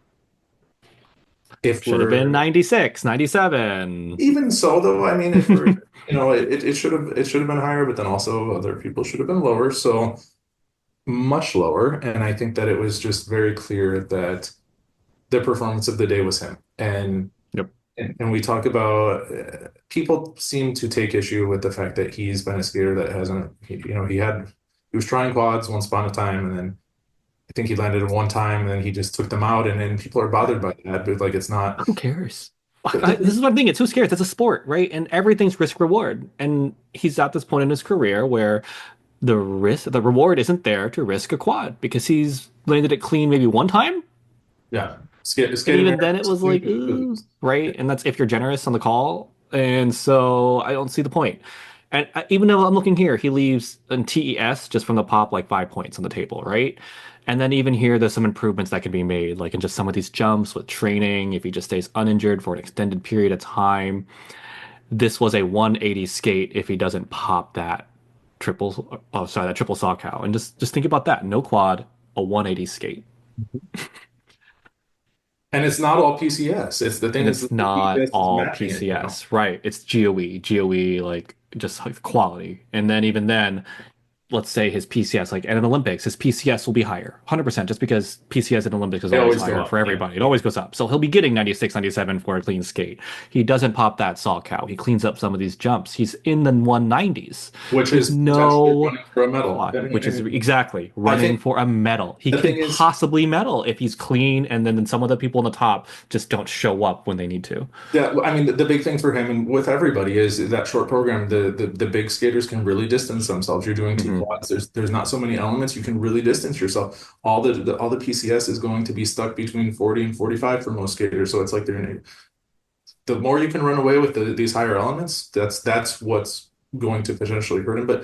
if Should have been we're ninety-six, ninety-seven. even so though, I mean, if we're, you know, it, it should have it should have been higher, but then also other people should have been lower. So much lower. And I think that it was just very clear that the performance of the day was him. And Yep. and, and we talk about uh, people seem to take issue with the fact that he's been a skater that hasn't, he, you know, he had he was trying quads once upon a time, and then I think he landed one time, and then he just took them out, and then people are bothered by that. But like, it's not. Who cares? The, I, the this thing, is what I'm thinking. It's who cares? It's a sport, right? And everything's risk reward. And he's at this point in his career where the risk, the reward isn't there to risk a quad because he's landed it clean maybe one time. yeah, skate, And skating even there. then it was like, ooh, right? And that's if you're generous on the call. And so I don't see the point. And I, even though I'm looking here, he leaves in T E S just from the pop like five points on the table, right? And then even here, there's some improvements that can be made, like in just some of these jumps with training, if he just stays uninjured for an extended period of time. This was a one eighty skate if he doesn't pop that triple, oh, sorry, that triple saw cow. And just just think about that. No quad, a one eighty skate. And it's not all P C S. It's the thing And is it's that the not P C S is all matching it, you know. P C S, right? It's G O E, G O E, like just like quality. And then even then, let's say his P C S, like at an Olympics, his P C S will be higher, one hundred percent, just because P C S at Olympics is They always always go higher up. for Yeah. everybody. It always goes up. So he'll be getting ninety-six, ninety-seven for a clean skate. He doesn't pop that saw cow. He cleans up some of these jumps. He's in the one nineties Which with is potentially no running for a medal. quad, I mean, which I is mean, exactly I running think for a medal. He the can thing is, possibly medal if he's clean, and then some of the people on the top just don't show up when they need to. yeah, I mean, the, the big thing for him and with everybody is that short program. The, the the big skaters can really distance themselves. You're doing two Hmm. quads. There's there's not so many elements. You can really distance yourself. All the, the all the P C S is going to be stuck between forty and forty-five for most skaters. So it's like they're in a, the more you can run away with the, these higher elements, that's that's what's going to potentially hurt him. But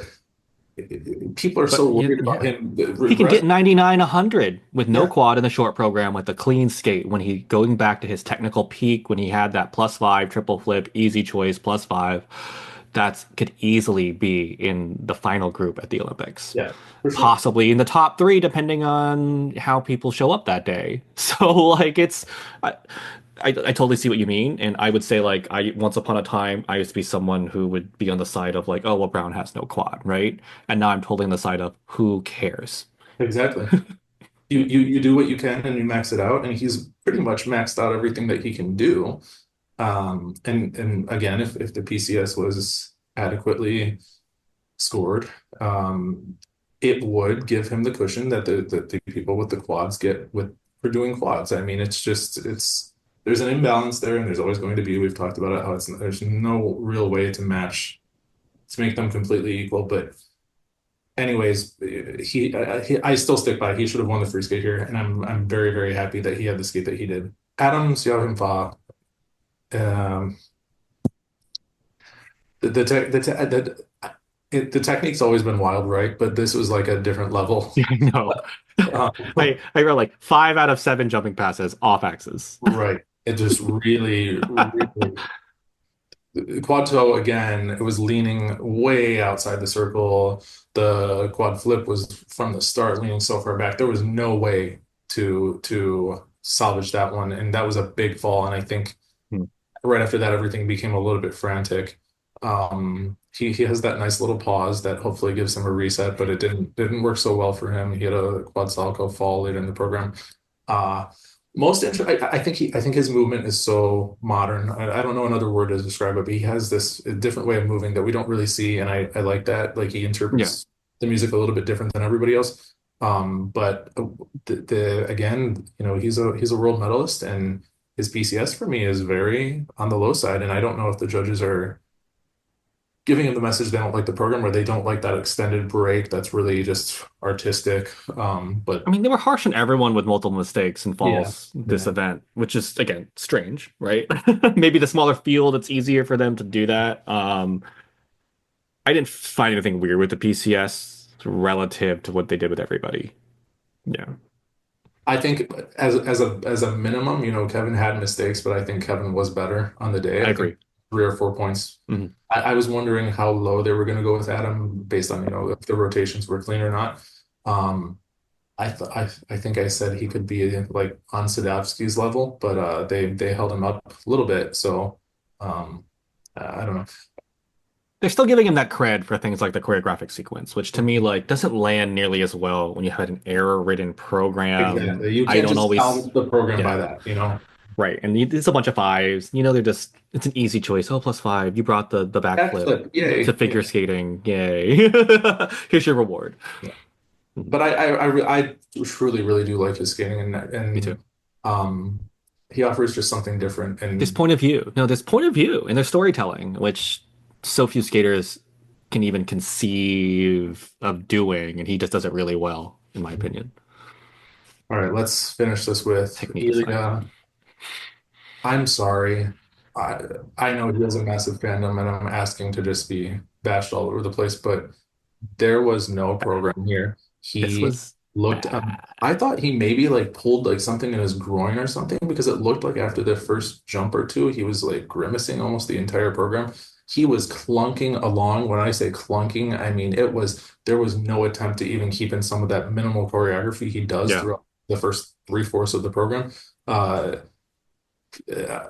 people are so But worried you, about yeah. him. The He can rest, get ninety-nine, one hundred with no yeah, quad in the short program with a clean skate when he going back to his technical peak when he had that plus five triple flip, easy choice plus five. That could easily be in the final group at the Olympics. yeah, for sure. Possibly in the top three, depending on how people show up that day. So, like, it's, I, I, I totally see what you mean. And I would say, like, I once upon a time, I used to be someone who would be on the side of, like, oh, well, Brown has no quad, right? And now I'm totally on the side of who cares? Exactly. You you you do what you can and you max it out, and he's pretty much maxed out everything that he can do. Um, and and again, if if the P C S was adequately scored, um, it would give him the cushion that the that the people with the quads get with for doing quads. I mean, it's just it's there's an imbalance there, and there's always going to be. We've talked about it how it's there's no real way to match to make them completely equal, but anyways, he, I, he I still stick by he should have won the free skate here, and I'm I'm very very happy that he had the skate that he did. Adam Siakamfa, um, the the te the, te the it, the technique's always been wild, right? But this was like a different level. Yeah, I know. Um, I I wrote like five out of seven jumping passes off axis. right. It just really, really quad toe again, it was leaning way outside the circle. The quad flip was from the start leaning so far back. There was no way to to salvage that one, and that was a big fall. And I think Hmm. right after that, everything became a little bit frantic. Um, he he has that nice little pause that hopefully gives him a reset, but it didn't didn't work so well for him. He had a quad salco fall later in the program. Uh, most inter I, I think he I think his movement is so modern. I, I don't know another word to describe it, but he has this different way of moving that we don't really see, and I I like that. Like he Yeah. interprets the music a little bit different than everybody else. Um, but uh, the, the again, you know, he's a he's a world medalist, and his P C S for me is very on the low side, and I don't know if the judges are giving him the message they don't like the program or they don't like that extended break that's really just artistic. Um, but I mean, they were harsh on everyone with multiple mistakes and yeah, falls this yeah. event, which is again strange, right? Maybe the smaller field, it's easier for them to do that. Um, I didn't find anything weird with the P C S relative to what they did with everybody. Yeah, I think as as a as a minimum, you know, Kevin had mistakes, but I think Kevin was better on the day. I I think agree. three or four points. Mhm. I, I was wondering how low they were going to go with Adam based on, you know, if the rotations were clean or not. Um, I th I I think I said he could be like on Sadovsky's level, but uh, they they held him up a little bit. So um, I don't know. They're still giving him that cred for things like the choreographic sequence, which to me like doesn't land nearly as well when you had an error-ridden program. Exactly. You I can't don't just always, count the program by yeah, that, you know? right. And you- it's a bunch of fives. You know, they're just it's an easy choice. Oh, plus five. You brought the the backflip Backflip, to yay. figure skating. Yay. Here's your reward. Yeah. Mhm. But I, I, I, re- I truly, really do like his skating, and Me and too. um, he offers just something different. This And point of view. No, this point of view in their storytelling, which so few skaters can even conceive of doing, and he just does it really well, in my opinion. all right, let's finish this with Technique aside. Ilya. I'm sorry. I I know he has a massive fandom, and I'm asking to just be bashed all over the place, but there was no program here. This He was looked, um, bad. I thought he maybe like pulled like something in his groin or something because it looked like after the first jump or two, he was like grimacing almost the entire program. He was clunking along. When I say clunking, I mean it was there was no attempt to even keep in some of that minimal choreography he does Yeah. throughout the first three-fourths of the program. Uh, uh,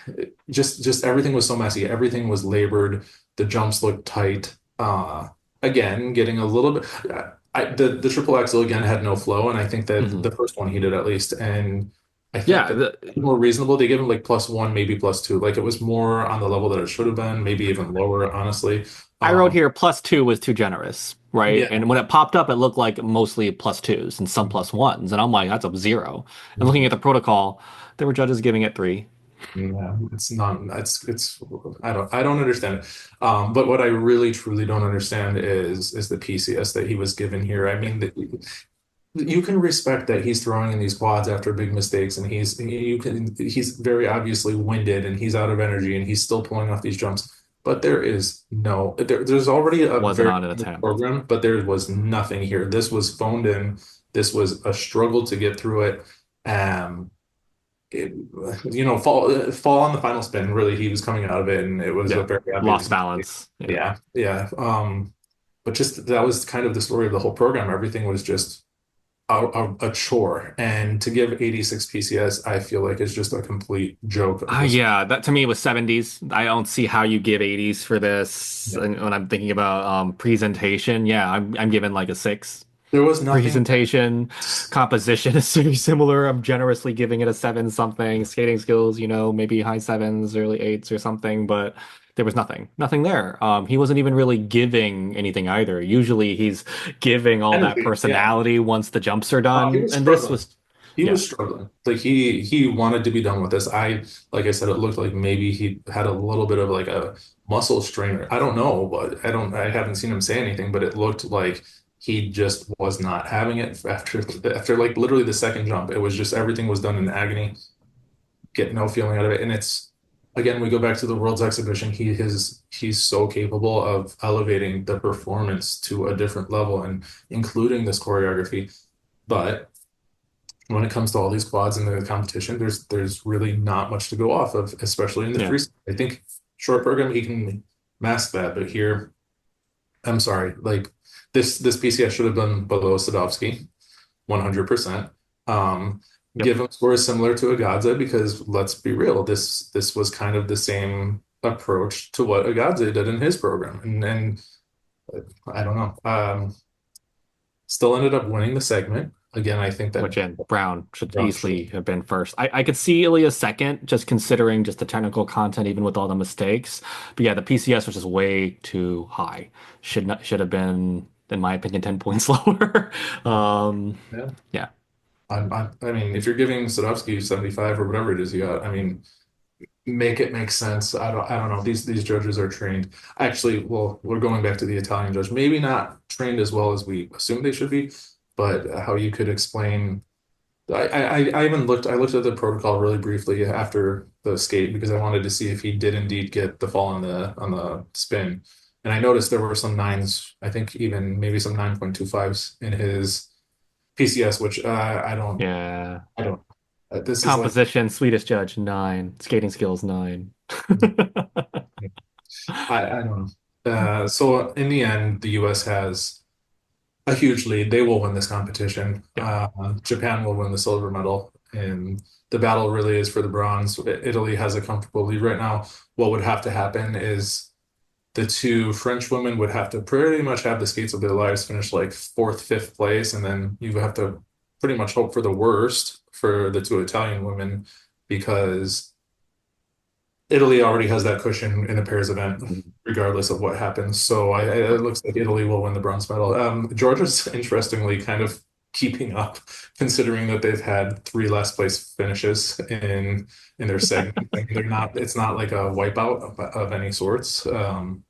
just just everything was so messy. Everything was labored. The jumps looked tight. Uh, again, getting a little bit. I, the the triple axel again had no flow, and I think that the Hmm. first one he did at least, and I think Yeah. that The, more reasonable. They give him like plus one, maybe plus two. Like it was more on the level that it should have been, maybe even lower, honestly. I wrote Um, here plus two was too generous, right? yeah. And when it popped up, it looked like mostly plus twos and some plus ones. And I'm like, that's a zero. And looking at the protocol, there were judges giving it three. Yeah, it's not, it's, it's, I don't, I don't understand it. Um, but what I really truly don't understand is, is the P C S that he was given here. I mean, the, you can respect that he's throwing in these quads after big mistakes and he's, you can, he's very obviously winded and he's out of energy and he's still pulling off these jumps. But there is no, there, there's already a Wasn't very on an good attempt. program, but there was nothing here. This was phoned in. This was a struggle to get through it. Um, it, you know, fall fall on the final spin. Really, he was coming out of it, and it was a Yeah. very Lost obvious. balance. Yeah. Yeah, yeah. Um, but just that was kind of the story of the whole program. Everything was just a, a, a chore, and to give eighty-six P C S, I feel like it's just a complete joke of Ah, this. yeah, that to me was seventies. I don't see how you give eighties for this. Yeah. And when I'm thinking about um presentation, yeah, I'm I'm giving like a six. There was nothing. Presentation, composition is very similar. I'm generously giving it a seven something. Skating skills, you know, maybe high sevens, early eights or something, but there was nothing, nothing there. Um, he wasn't even really giving anything either. Usually he's giving all that Energy. Yeah. personality once the jumps are Oh, he done. was And this struggling. was, He yeah, was struggling. Like he he wanted to be done with this. I like I said, it looked like maybe he had a little bit of like a muscle strain. I don't know, but I don't I haven't seen him say anything, but it looked like he just was not having it after after like literally the second jump. It was just everything was done in agony, get no feeling out of it. And it's again, we go back to the World's Exhibition. He is he's so capable of elevating the performance to a different level and including this choreography. But when it comes to all these quads in the competition, there's there's really not much to go off of, especially in the yeah. free. I think short program he can mask that, but here, I'm sorry, like this this P C S should have been below Sadovsky, one hundred percent. Um, Yep. give him scores similar to Agadze because let's be real, this this was kind of the same approach to what Agadze did in his program, and and I don't know. Um, still ended up winning the segment. Again, I think that Which in Brown should Brown should easily have been first. I, I could see Ilya second, just considering just the technical content, even with all the mistakes. But yeah, the P C S was just way too high. Should not should have been, in my opinion, ten points lower. Um, yeah. yeah. I, I, I mean, if you're giving Sadovsky seventy-five or whatever it is you got, I mean, make it make sense. I don't I don't know. These these judges are trained. Actually, well, we're going back to the Italian judge. Maybe not trained as well as we assume they should be, but how you could explain. I, I I even looked I looked at the protocol really briefly after the skate because I wanted to see if he did indeed get the fall on the on the spin. And I noticed there were some nines, I think even maybe some nine point two fives in his P C S, which uh, I don't Yeah. I don't uh, this is like Composition, Swedish judge, nine. Skating skills, nine. I, I don't know. Uh, so in the end, the U S has a huge lead. They will win this competition. Yeah. Uh, Japan will win the silver medal, and the battle really is for the bronze. Italy has a comfortable lead right now. What would have to happen is the two French women would have to pretty much have the skates of their lives finish like fourth, fifth place, and then you have to pretty much hope for the worst for the two Italian women because Italy already has that cushion in a pairs event, regardless of what happens. So I, I- it looks like Italy will win the bronze medal. Um, Georgia's interestingly kind of keeping up, considering that they've had three last place finishes in in their segment. Like, they're not. It's not like a wipeout of, of any sorts. Um,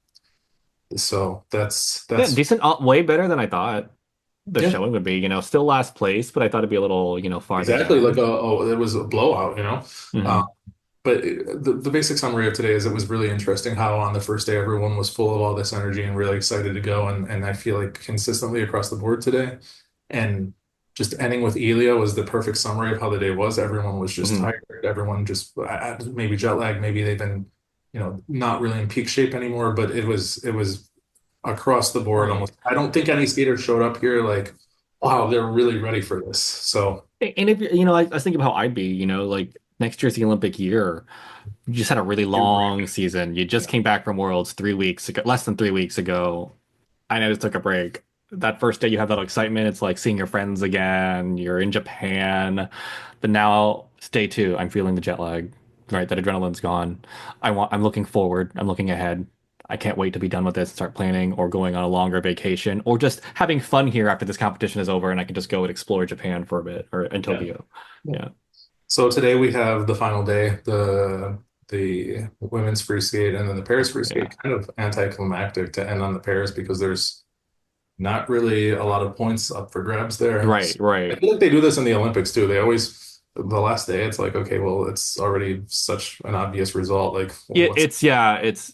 so that's Yeah, that's decent, uh, way better than I thought the yeah, showing would be. You know, still last place, but I thought it'd be a little, you know, farther exactly like down. a oh, it was a blowout, you know. Um, Hmm. But the, the basic summary of today is it was really interesting how on the first day everyone was full of all this energy and really excited to go. And, and I feel like consistently across the board today. And just ending with Elia was the perfect summary of how the day was. Everyone was just Hmm. tired. Everyone just uh, maybe jet lag. Maybe they've been, you know, not really in peak shape anymore. But it was it was across the board Right. almost. I don't think any skater showed up here like, wow, they're really ready for this. So And if you know, I, I was thinking about how I'd be, you know, like next year's the Olympic year. You just had a really you're long season. You just came back from Worlds three weeks ago, less than three weeks ago. I know just took a break. That first day you have that excitement. It's like seeing your friends again. You're in Japan. But now it's day two. I'm feeling the jet lag, right? That adrenaline's gone. I want, I'm looking forward. I'm looking ahead. I can't wait to be done with this, start planning or going on a longer vacation or just having fun here after this competition is over and I can just go and explore Japan for a bit or in yeah. Tokyo. Yeah. Yeah. So today we have the final day, the the women's free skate and then the pairs free Yeah. skate, kind of anticlimactic to end on the pairs because there's not really a lot of points up for grabs there. Right, I right. feel like they do this in the Olympics too. They always the last day it's like, okay, well, it's already such an obvious result. Like, well, Yeah, what's it's yeah, it's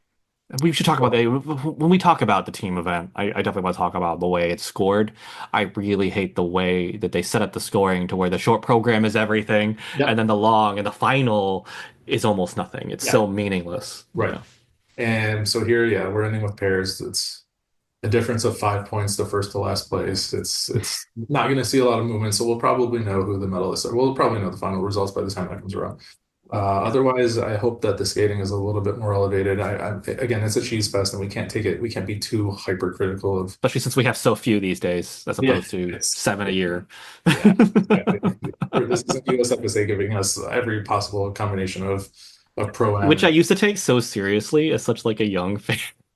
we should talk about that when we talk about the team event. I, I definitely want to talk about the way it's scored. I really hate the way that they set up the scoring to where the short program is everything, yeah, and then the long and the final is almost nothing. It's yeah, so meaningless. right. Yeah. And so here, yeah, we're ending with pairs. It's a difference of five points the first to last place. It's it's not going to see a lot of movement, so we'll probably know who the medalists are. We'll probably know the final results by the time that comes around. Uh, otherwise, I hope that the skating is a little bit more elevated. I, I again, it's a cheese fest, and we can't take it. We can't be too hypercritical of. Especially since we have so few these days, as Yeah, opposed to it's seven a year. yeah, exactly. This is U S F S A giving us every possible combination of of pro Which I am. used to take so seriously as such like a young fan.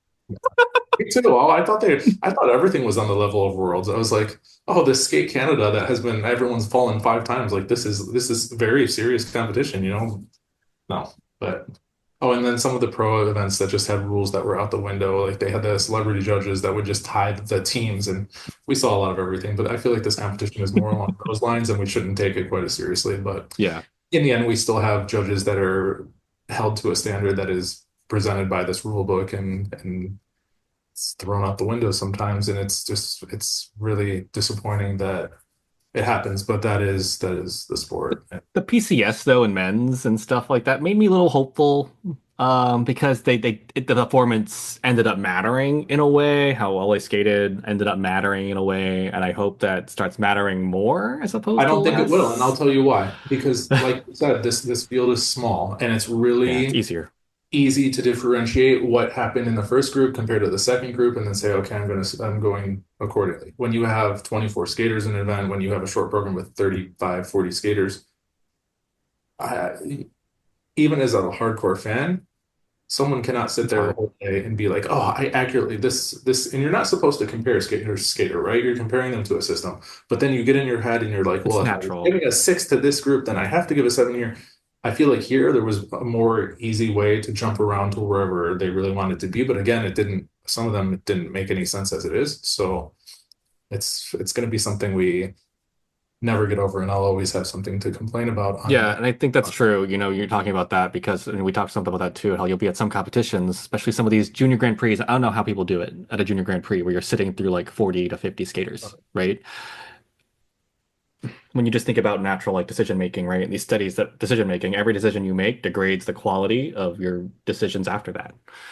Me too. Oh, I thought they, I thought everything was on the level of Worlds. I was like, oh, this Skate Canada that has been everyone's fallen five times. Like this is this is very serious competition, you know? No, but oh, and then some of the pro events that just had rules that were out the window. Like they had the celebrity judges that would just tie the teams, and we saw a lot of everything. But I feel like this competition is more along those lines, and we shouldn't take it quite as seriously. But Yeah. in the end, we still have judges that are held to a standard that is presented by this rule book, and and it's thrown out the window sometimes, and it's just it's really disappointing that it happens. But that is that is the sport. The P C S though and men's and stuff like that made me a little hopeful um because they they it, the performance ended up mattering in a way how well they skated ended up mattering in a way and I hope that starts mattering more as I opposed to don't think it will, and I'll less. tell you why. Because, like you said, this this field is small, and it's Yeah, it's really easier. easy to differentiate what happened in the first group compared to the second group, and then say, okay, I'm going to I'm going accordingly. When you have twenty-four skaters in an event, when you have a short program with thirty-five, forty skaters, I, even as a hardcore fan, someone cannot sit It's there the hard. whole day and be like, oh, I accurately this this, and you're not supposed to compare skater to skater, right? You're comparing them to a system, but then you get in your head and you're like, It's well, if I was natural. giving a six to this group, then I have to give a seven here. I feel like here there was a more easy way to jump around to wherever they really wanted to be. But again, it didn't, some of them it didn't make any sense as it is. So it's it's going to be something we never get over, and I'll always have something to complain about on Yeah, that. and I think that's true. You know, you're talking about that because and we talked something about that too, how you'll be at some competitions, especially some of these junior Grand Prix. I don't know how people do it at a junior Grand Prix where you're sitting through like forty to fifty skaters, right? When you just think about natural like decision making, right? These studies that decision making, every decision you make degrades the quality of your decisions after that.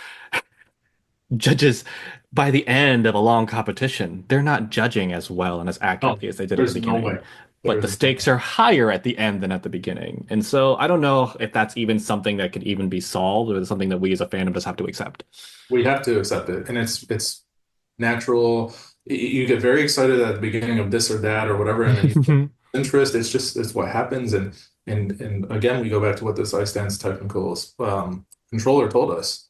Judges, by the end of a long competition, they're not judging as well and as Oh, accurately as they did at the there's no beginning. way. But There the is no stakes way. are higher at the end than at the beginning. And so I don't know if that's even something that could even be solved or something that we as a fandom just have to accept. We have to accept it, and it's it's natural. Y- You get very excited at the beginning of this or that or whatever, and then you interest. It's just it's what happens, and and and again, we go back to what this ice dance technical um, controller told us.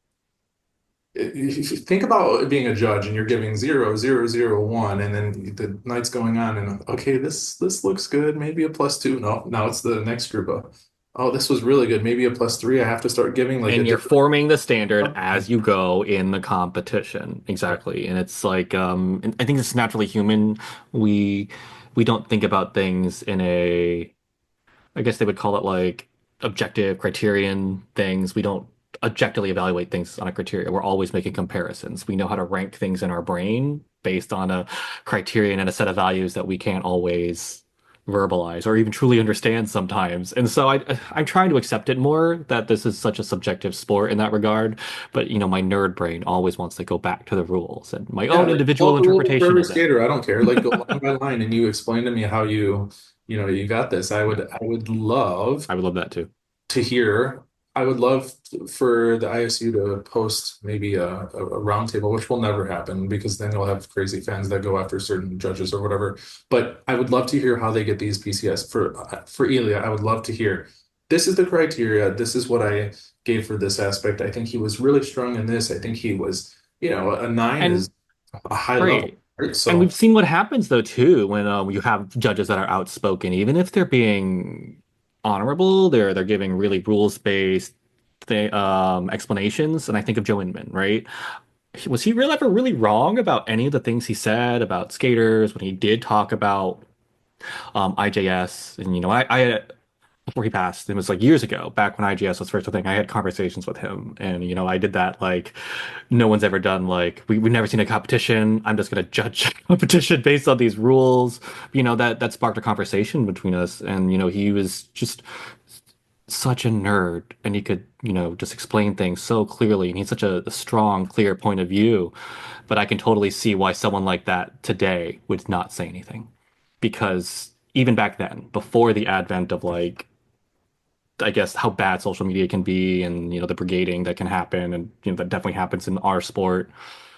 If you think about being a judge and you're giving zero, zero, zero, one, and then the night's going on, and okay, this this looks good, maybe a plus two. No, now it's the next group of, oh, this was really good, maybe a plus three. I have to start giving like a And you're different. forming the standard as you go in the competition. Exactly. And it's like um and I think it's naturally human. We we don't think about things in a I guess they would call it like objective criterion things. We don't objectively evaluate things on a criteria. We're always making comparisons. We know how to rank things in our brain based on a criterion and a set of values that we can't always verbalize or even truly understand sometimes. And so I I'm trying to accept it more that this is such a subjective sport in that regard. But you know, my nerd brain always wants to go back to the rules and my Yeah, own like follow individual the rules for interpretation every of it. skater. I don't care. Like go line by line, and you explain to me how you, you know, you got this. I Yeah, would, I would love I would love that too. to hear. I would love for the I S U to post maybe a, a, a roundtable, which will never happen because then you'll have crazy fans that go after certain judges or whatever. But I would love to hear how they get these P C S for for Elia. I would love to hear. This is the criteria. This is what I gave for this aspect. I think he was really strong in this. I think he was, you know, a nine And is a high level, right. right? And So we've seen what happens though too when um, you have judges that are outspoken, even if they're being honorable, they're they're giving really rules-based th um, explanations. And I think of Joe Inman, right? Was he really ever really wrong about any of the things he said about skaters when he did talk about um, I J S? And you know, I, I before he passed. It was like years ago, back when I G S was first a thing. I had conversations with him, and you know, I did that like no one's ever done. Like we we've never seen a competition. I'm just gonna judge competition based on these rules. You know that that sparked a conversation between us, and you know, he was just such a nerd, and he could you know just explain things so clearly, and he's such a, a strong, clear point of view. But I can totally see why someone like that today would not say anything, because even back then, before the advent of like I guess how bad social media can be and you know the brigading that can happen and you know that definitely happens in our sport.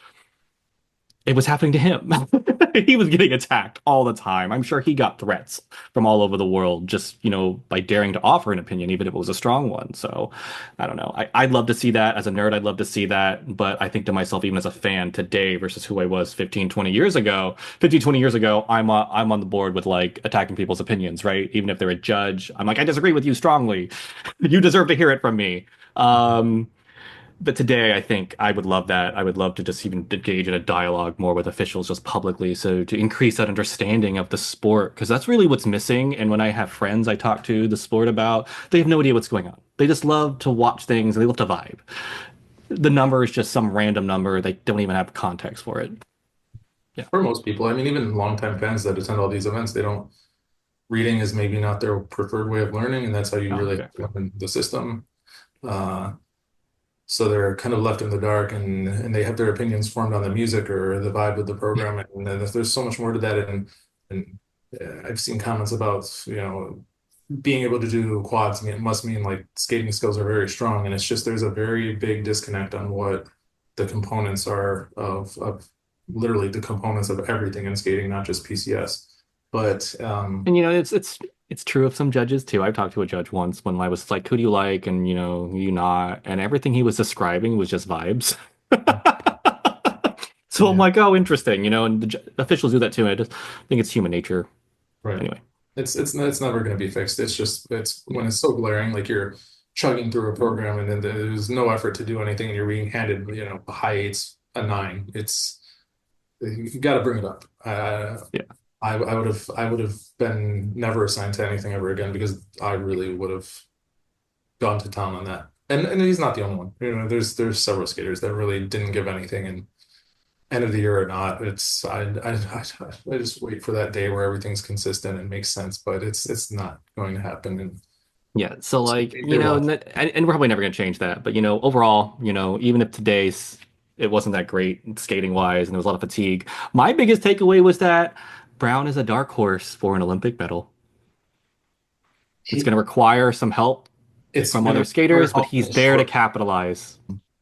It was happening to him. He was getting attacked all the time. I'm sure he got threats from all over the world just, you know, by daring to offer an opinion, even if it was a strong one. So I don't know. I, I'd love to see that as a nerd. I'd love to see that. But I think to myself, even as a fan today versus who I was fifteen, twenty years ago, fifteen, twenty years ago, I'm, uh, I'm on the board with like attacking people's opinions, right? Even if they're a judge, I'm like, I disagree with you strongly. You deserve to hear it from me. Um, but today, I think I would love that. I would love to just even engage in a dialogue more with officials just publicly. So to increase that understanding of the sport, because that's really what's missing. And when I have friends I talk to the sport about, they have no idea what's going on. They just love to watch things and they love to vibe. The number is just some random number. They don't even have context for it. Yeah. for most people, I mean, even longtime fans that attend all these events, they don't, reading is maybe not their preferred way of learning, and that's how you Oh, really okay. learn the system. Uh, so they're kind of left in the dark, and and they have their opinions formed on the music or the vibe of the program, and then there's so much more to that. And and uh, I've seen comments about you know being able to do quads mean- must mean like skating skills are very strong, and it's just there's a very big disconnect on what the components are of of literally the components of everything in skating, not just P C S. But um, And you know, it's it's it's true of some judges too. I've talked to a judge once when I was like, "Who do you like?" and you know, "Who you not?" and everything he was describing was just vibes. So I'm yeah, like, "Oh, interesting," you know. And the ju- officials do that too. I just think it's human nature. right. Anyway, It's it's it's never going to be fixed. It's just it's when it's so glaring, like you're chugging through a program and then there's no effort to do anything, and you're being handed, you know, a high eights, a nine. It's you got to bring it up. Uh, Yeah. I I would have I would have been never assigned to anything ever again because I really would have gone to town on that. And and he's not the only one. You know, there's there's several skaters that really didn't give anything, and end of the year or not, it's I, I I I just wait for that day where everything's consistent and makes sense, but it's it's not going to happen. And Yeah. So so like, they, you they know, will. and, that- and and we're probably never going to change that. But you know, overall, you know, even if today's it wasn't that great skating wise and there was a lot of fatigue, my biggest takeaway was that Brown is a dark horse for an Olympic medal. It's going He to require some help it's from gonna other require skaters, but help in he's the there to short. capitalize.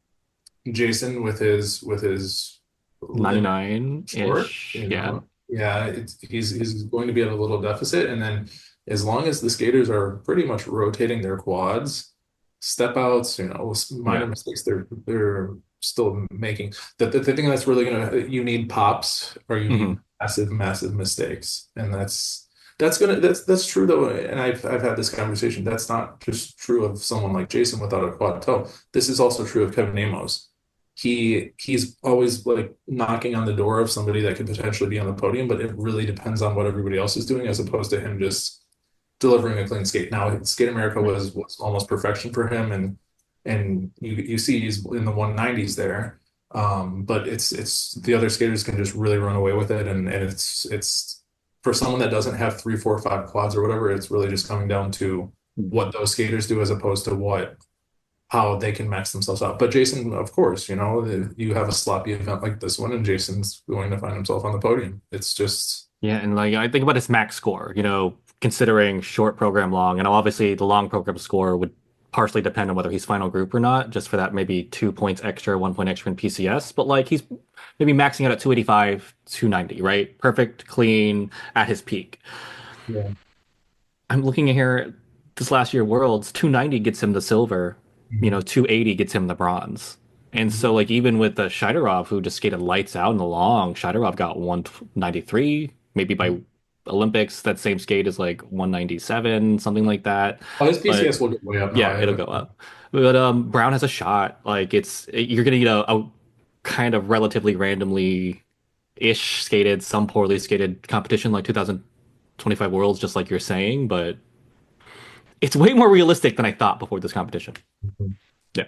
Jason with his with his limit short, ninety-nine-ish. you Yeah. know, yeah, it's he's he's going to be at a little deficit, and then as long as the skaters are pretty much rotating their quads, step outs, you know, minor Yeah. mistakes, they're they're still making. The, the, the thing that's really gonna you need pops or you Hmm. need massive, massive mistakes. And that's that's gonna that's that's true though. And I've I've had this conversation. That's not just true of someone like Jason without a quad toe. This is also true of Kevin Amos. He he's always like knocking on the door of somebody that could potentially be on the podium, but it really depends on what everybody else is doing as opposed to him just delivering a clean skate. Now, Skate America Right. was was almost perfection for him, and and you you see he's in the one nineties there. Um, but it's it's the other skaters can just really run away with it, and and it's it's for someone that doesn't have three, four, five quads or whatever, it's really just coming down to what those skaters do as opposed to what how they can max themselves out. But Jason, of course, you know, you have a sloppy event like this one, and Jason's going to find himself on the podium. It's just Yeah, and like I think about his max score, you know, considering short program long, and obviously the long program score would partially depend on whether he's final group or not, just for that maybe two points extra, one point extra in P C S. But like he's maybe maxing out at two eighty-five, two ninety, right? Perfect, clean at his peak. yeah. I'm looking at here, this last year Worlds, two ninety gets him the silver, you know, Mhm. two eighty gets him the bronze. And Mhm. so, like, even with the Shidorov, who just skated lights out in the long, Shidorov got one ninety-three. Maybe by Olympics, that same skate is like one ninety-seven, something like that. Oh, his But P C S will get way up now. yeah, I, it'll go up. But um, Brown has a shot. Like, it's you're gonna get a, a kind of relatively randomly ish skated, some poorly skated competition like two thousand twenty-five Worlds, just like you're saying. But it's way more realistic than I thought before this competition. Yeah,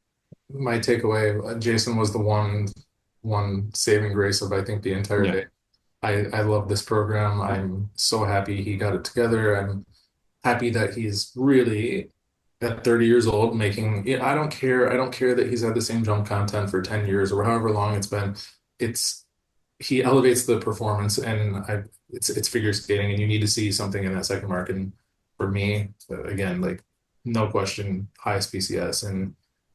my takeaway, uh, Jason was the one one saving grace of I think the entire yeah. day. I I love this program. I'm so happy he got it together. I'm happy that he's really at thirty years old making, you know, I don't care. I don't care that he's had the same jump content for ten years or however long it's been. It's he elevates the performance and I it's it's figure skating and you need to see something in that second mark. And for me, uh, again, like no question, highest P C S and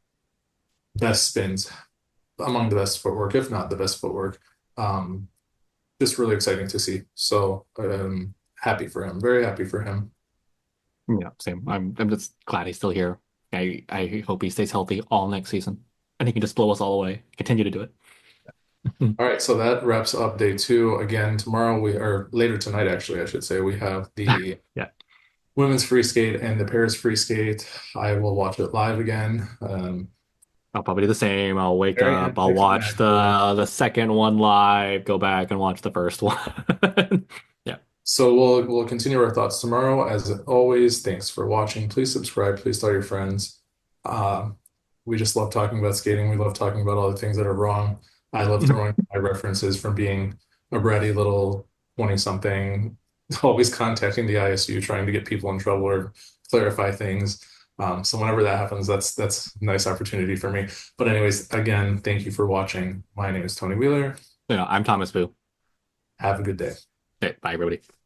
best spins among the best footwork, if not the best footwork. Um, just really exciting to see. So um, happy for him. Very happy for him. Yeah, same. I'm I'm just glad he's still here. I I hope he stays healthy all next season, and he can just blow us all away. Continue to do it. All right, so that wraps up day two. Again, tomorrow we or later tonight, actually, I should say, we have the Yeah, women's free skate and the Paris free skate. I will watch it live again. Um, I'll probably do the same. I'll wake very up. I'll watch anticlimactic. the the second one live. Go back and watch the first one. Yeah, So we'll we'll continue our thoughts tomorrow. As always, thanks for watching. Please subscribe. Please tell your friends. Um, we just love talking about skating. We love talking about all the things that are wrong. I love throwing my references from being a bratty little twenty something, always contacting the I S U, trying to get people in trouble or clarify things. Um, so whenever that happens, that's that's a nice opportunity for me. But anyways, again, thank you for watching. My name is Tony Wheeler. you know, I'm Thomas Boo. Have a good day. Okay, bye everybody.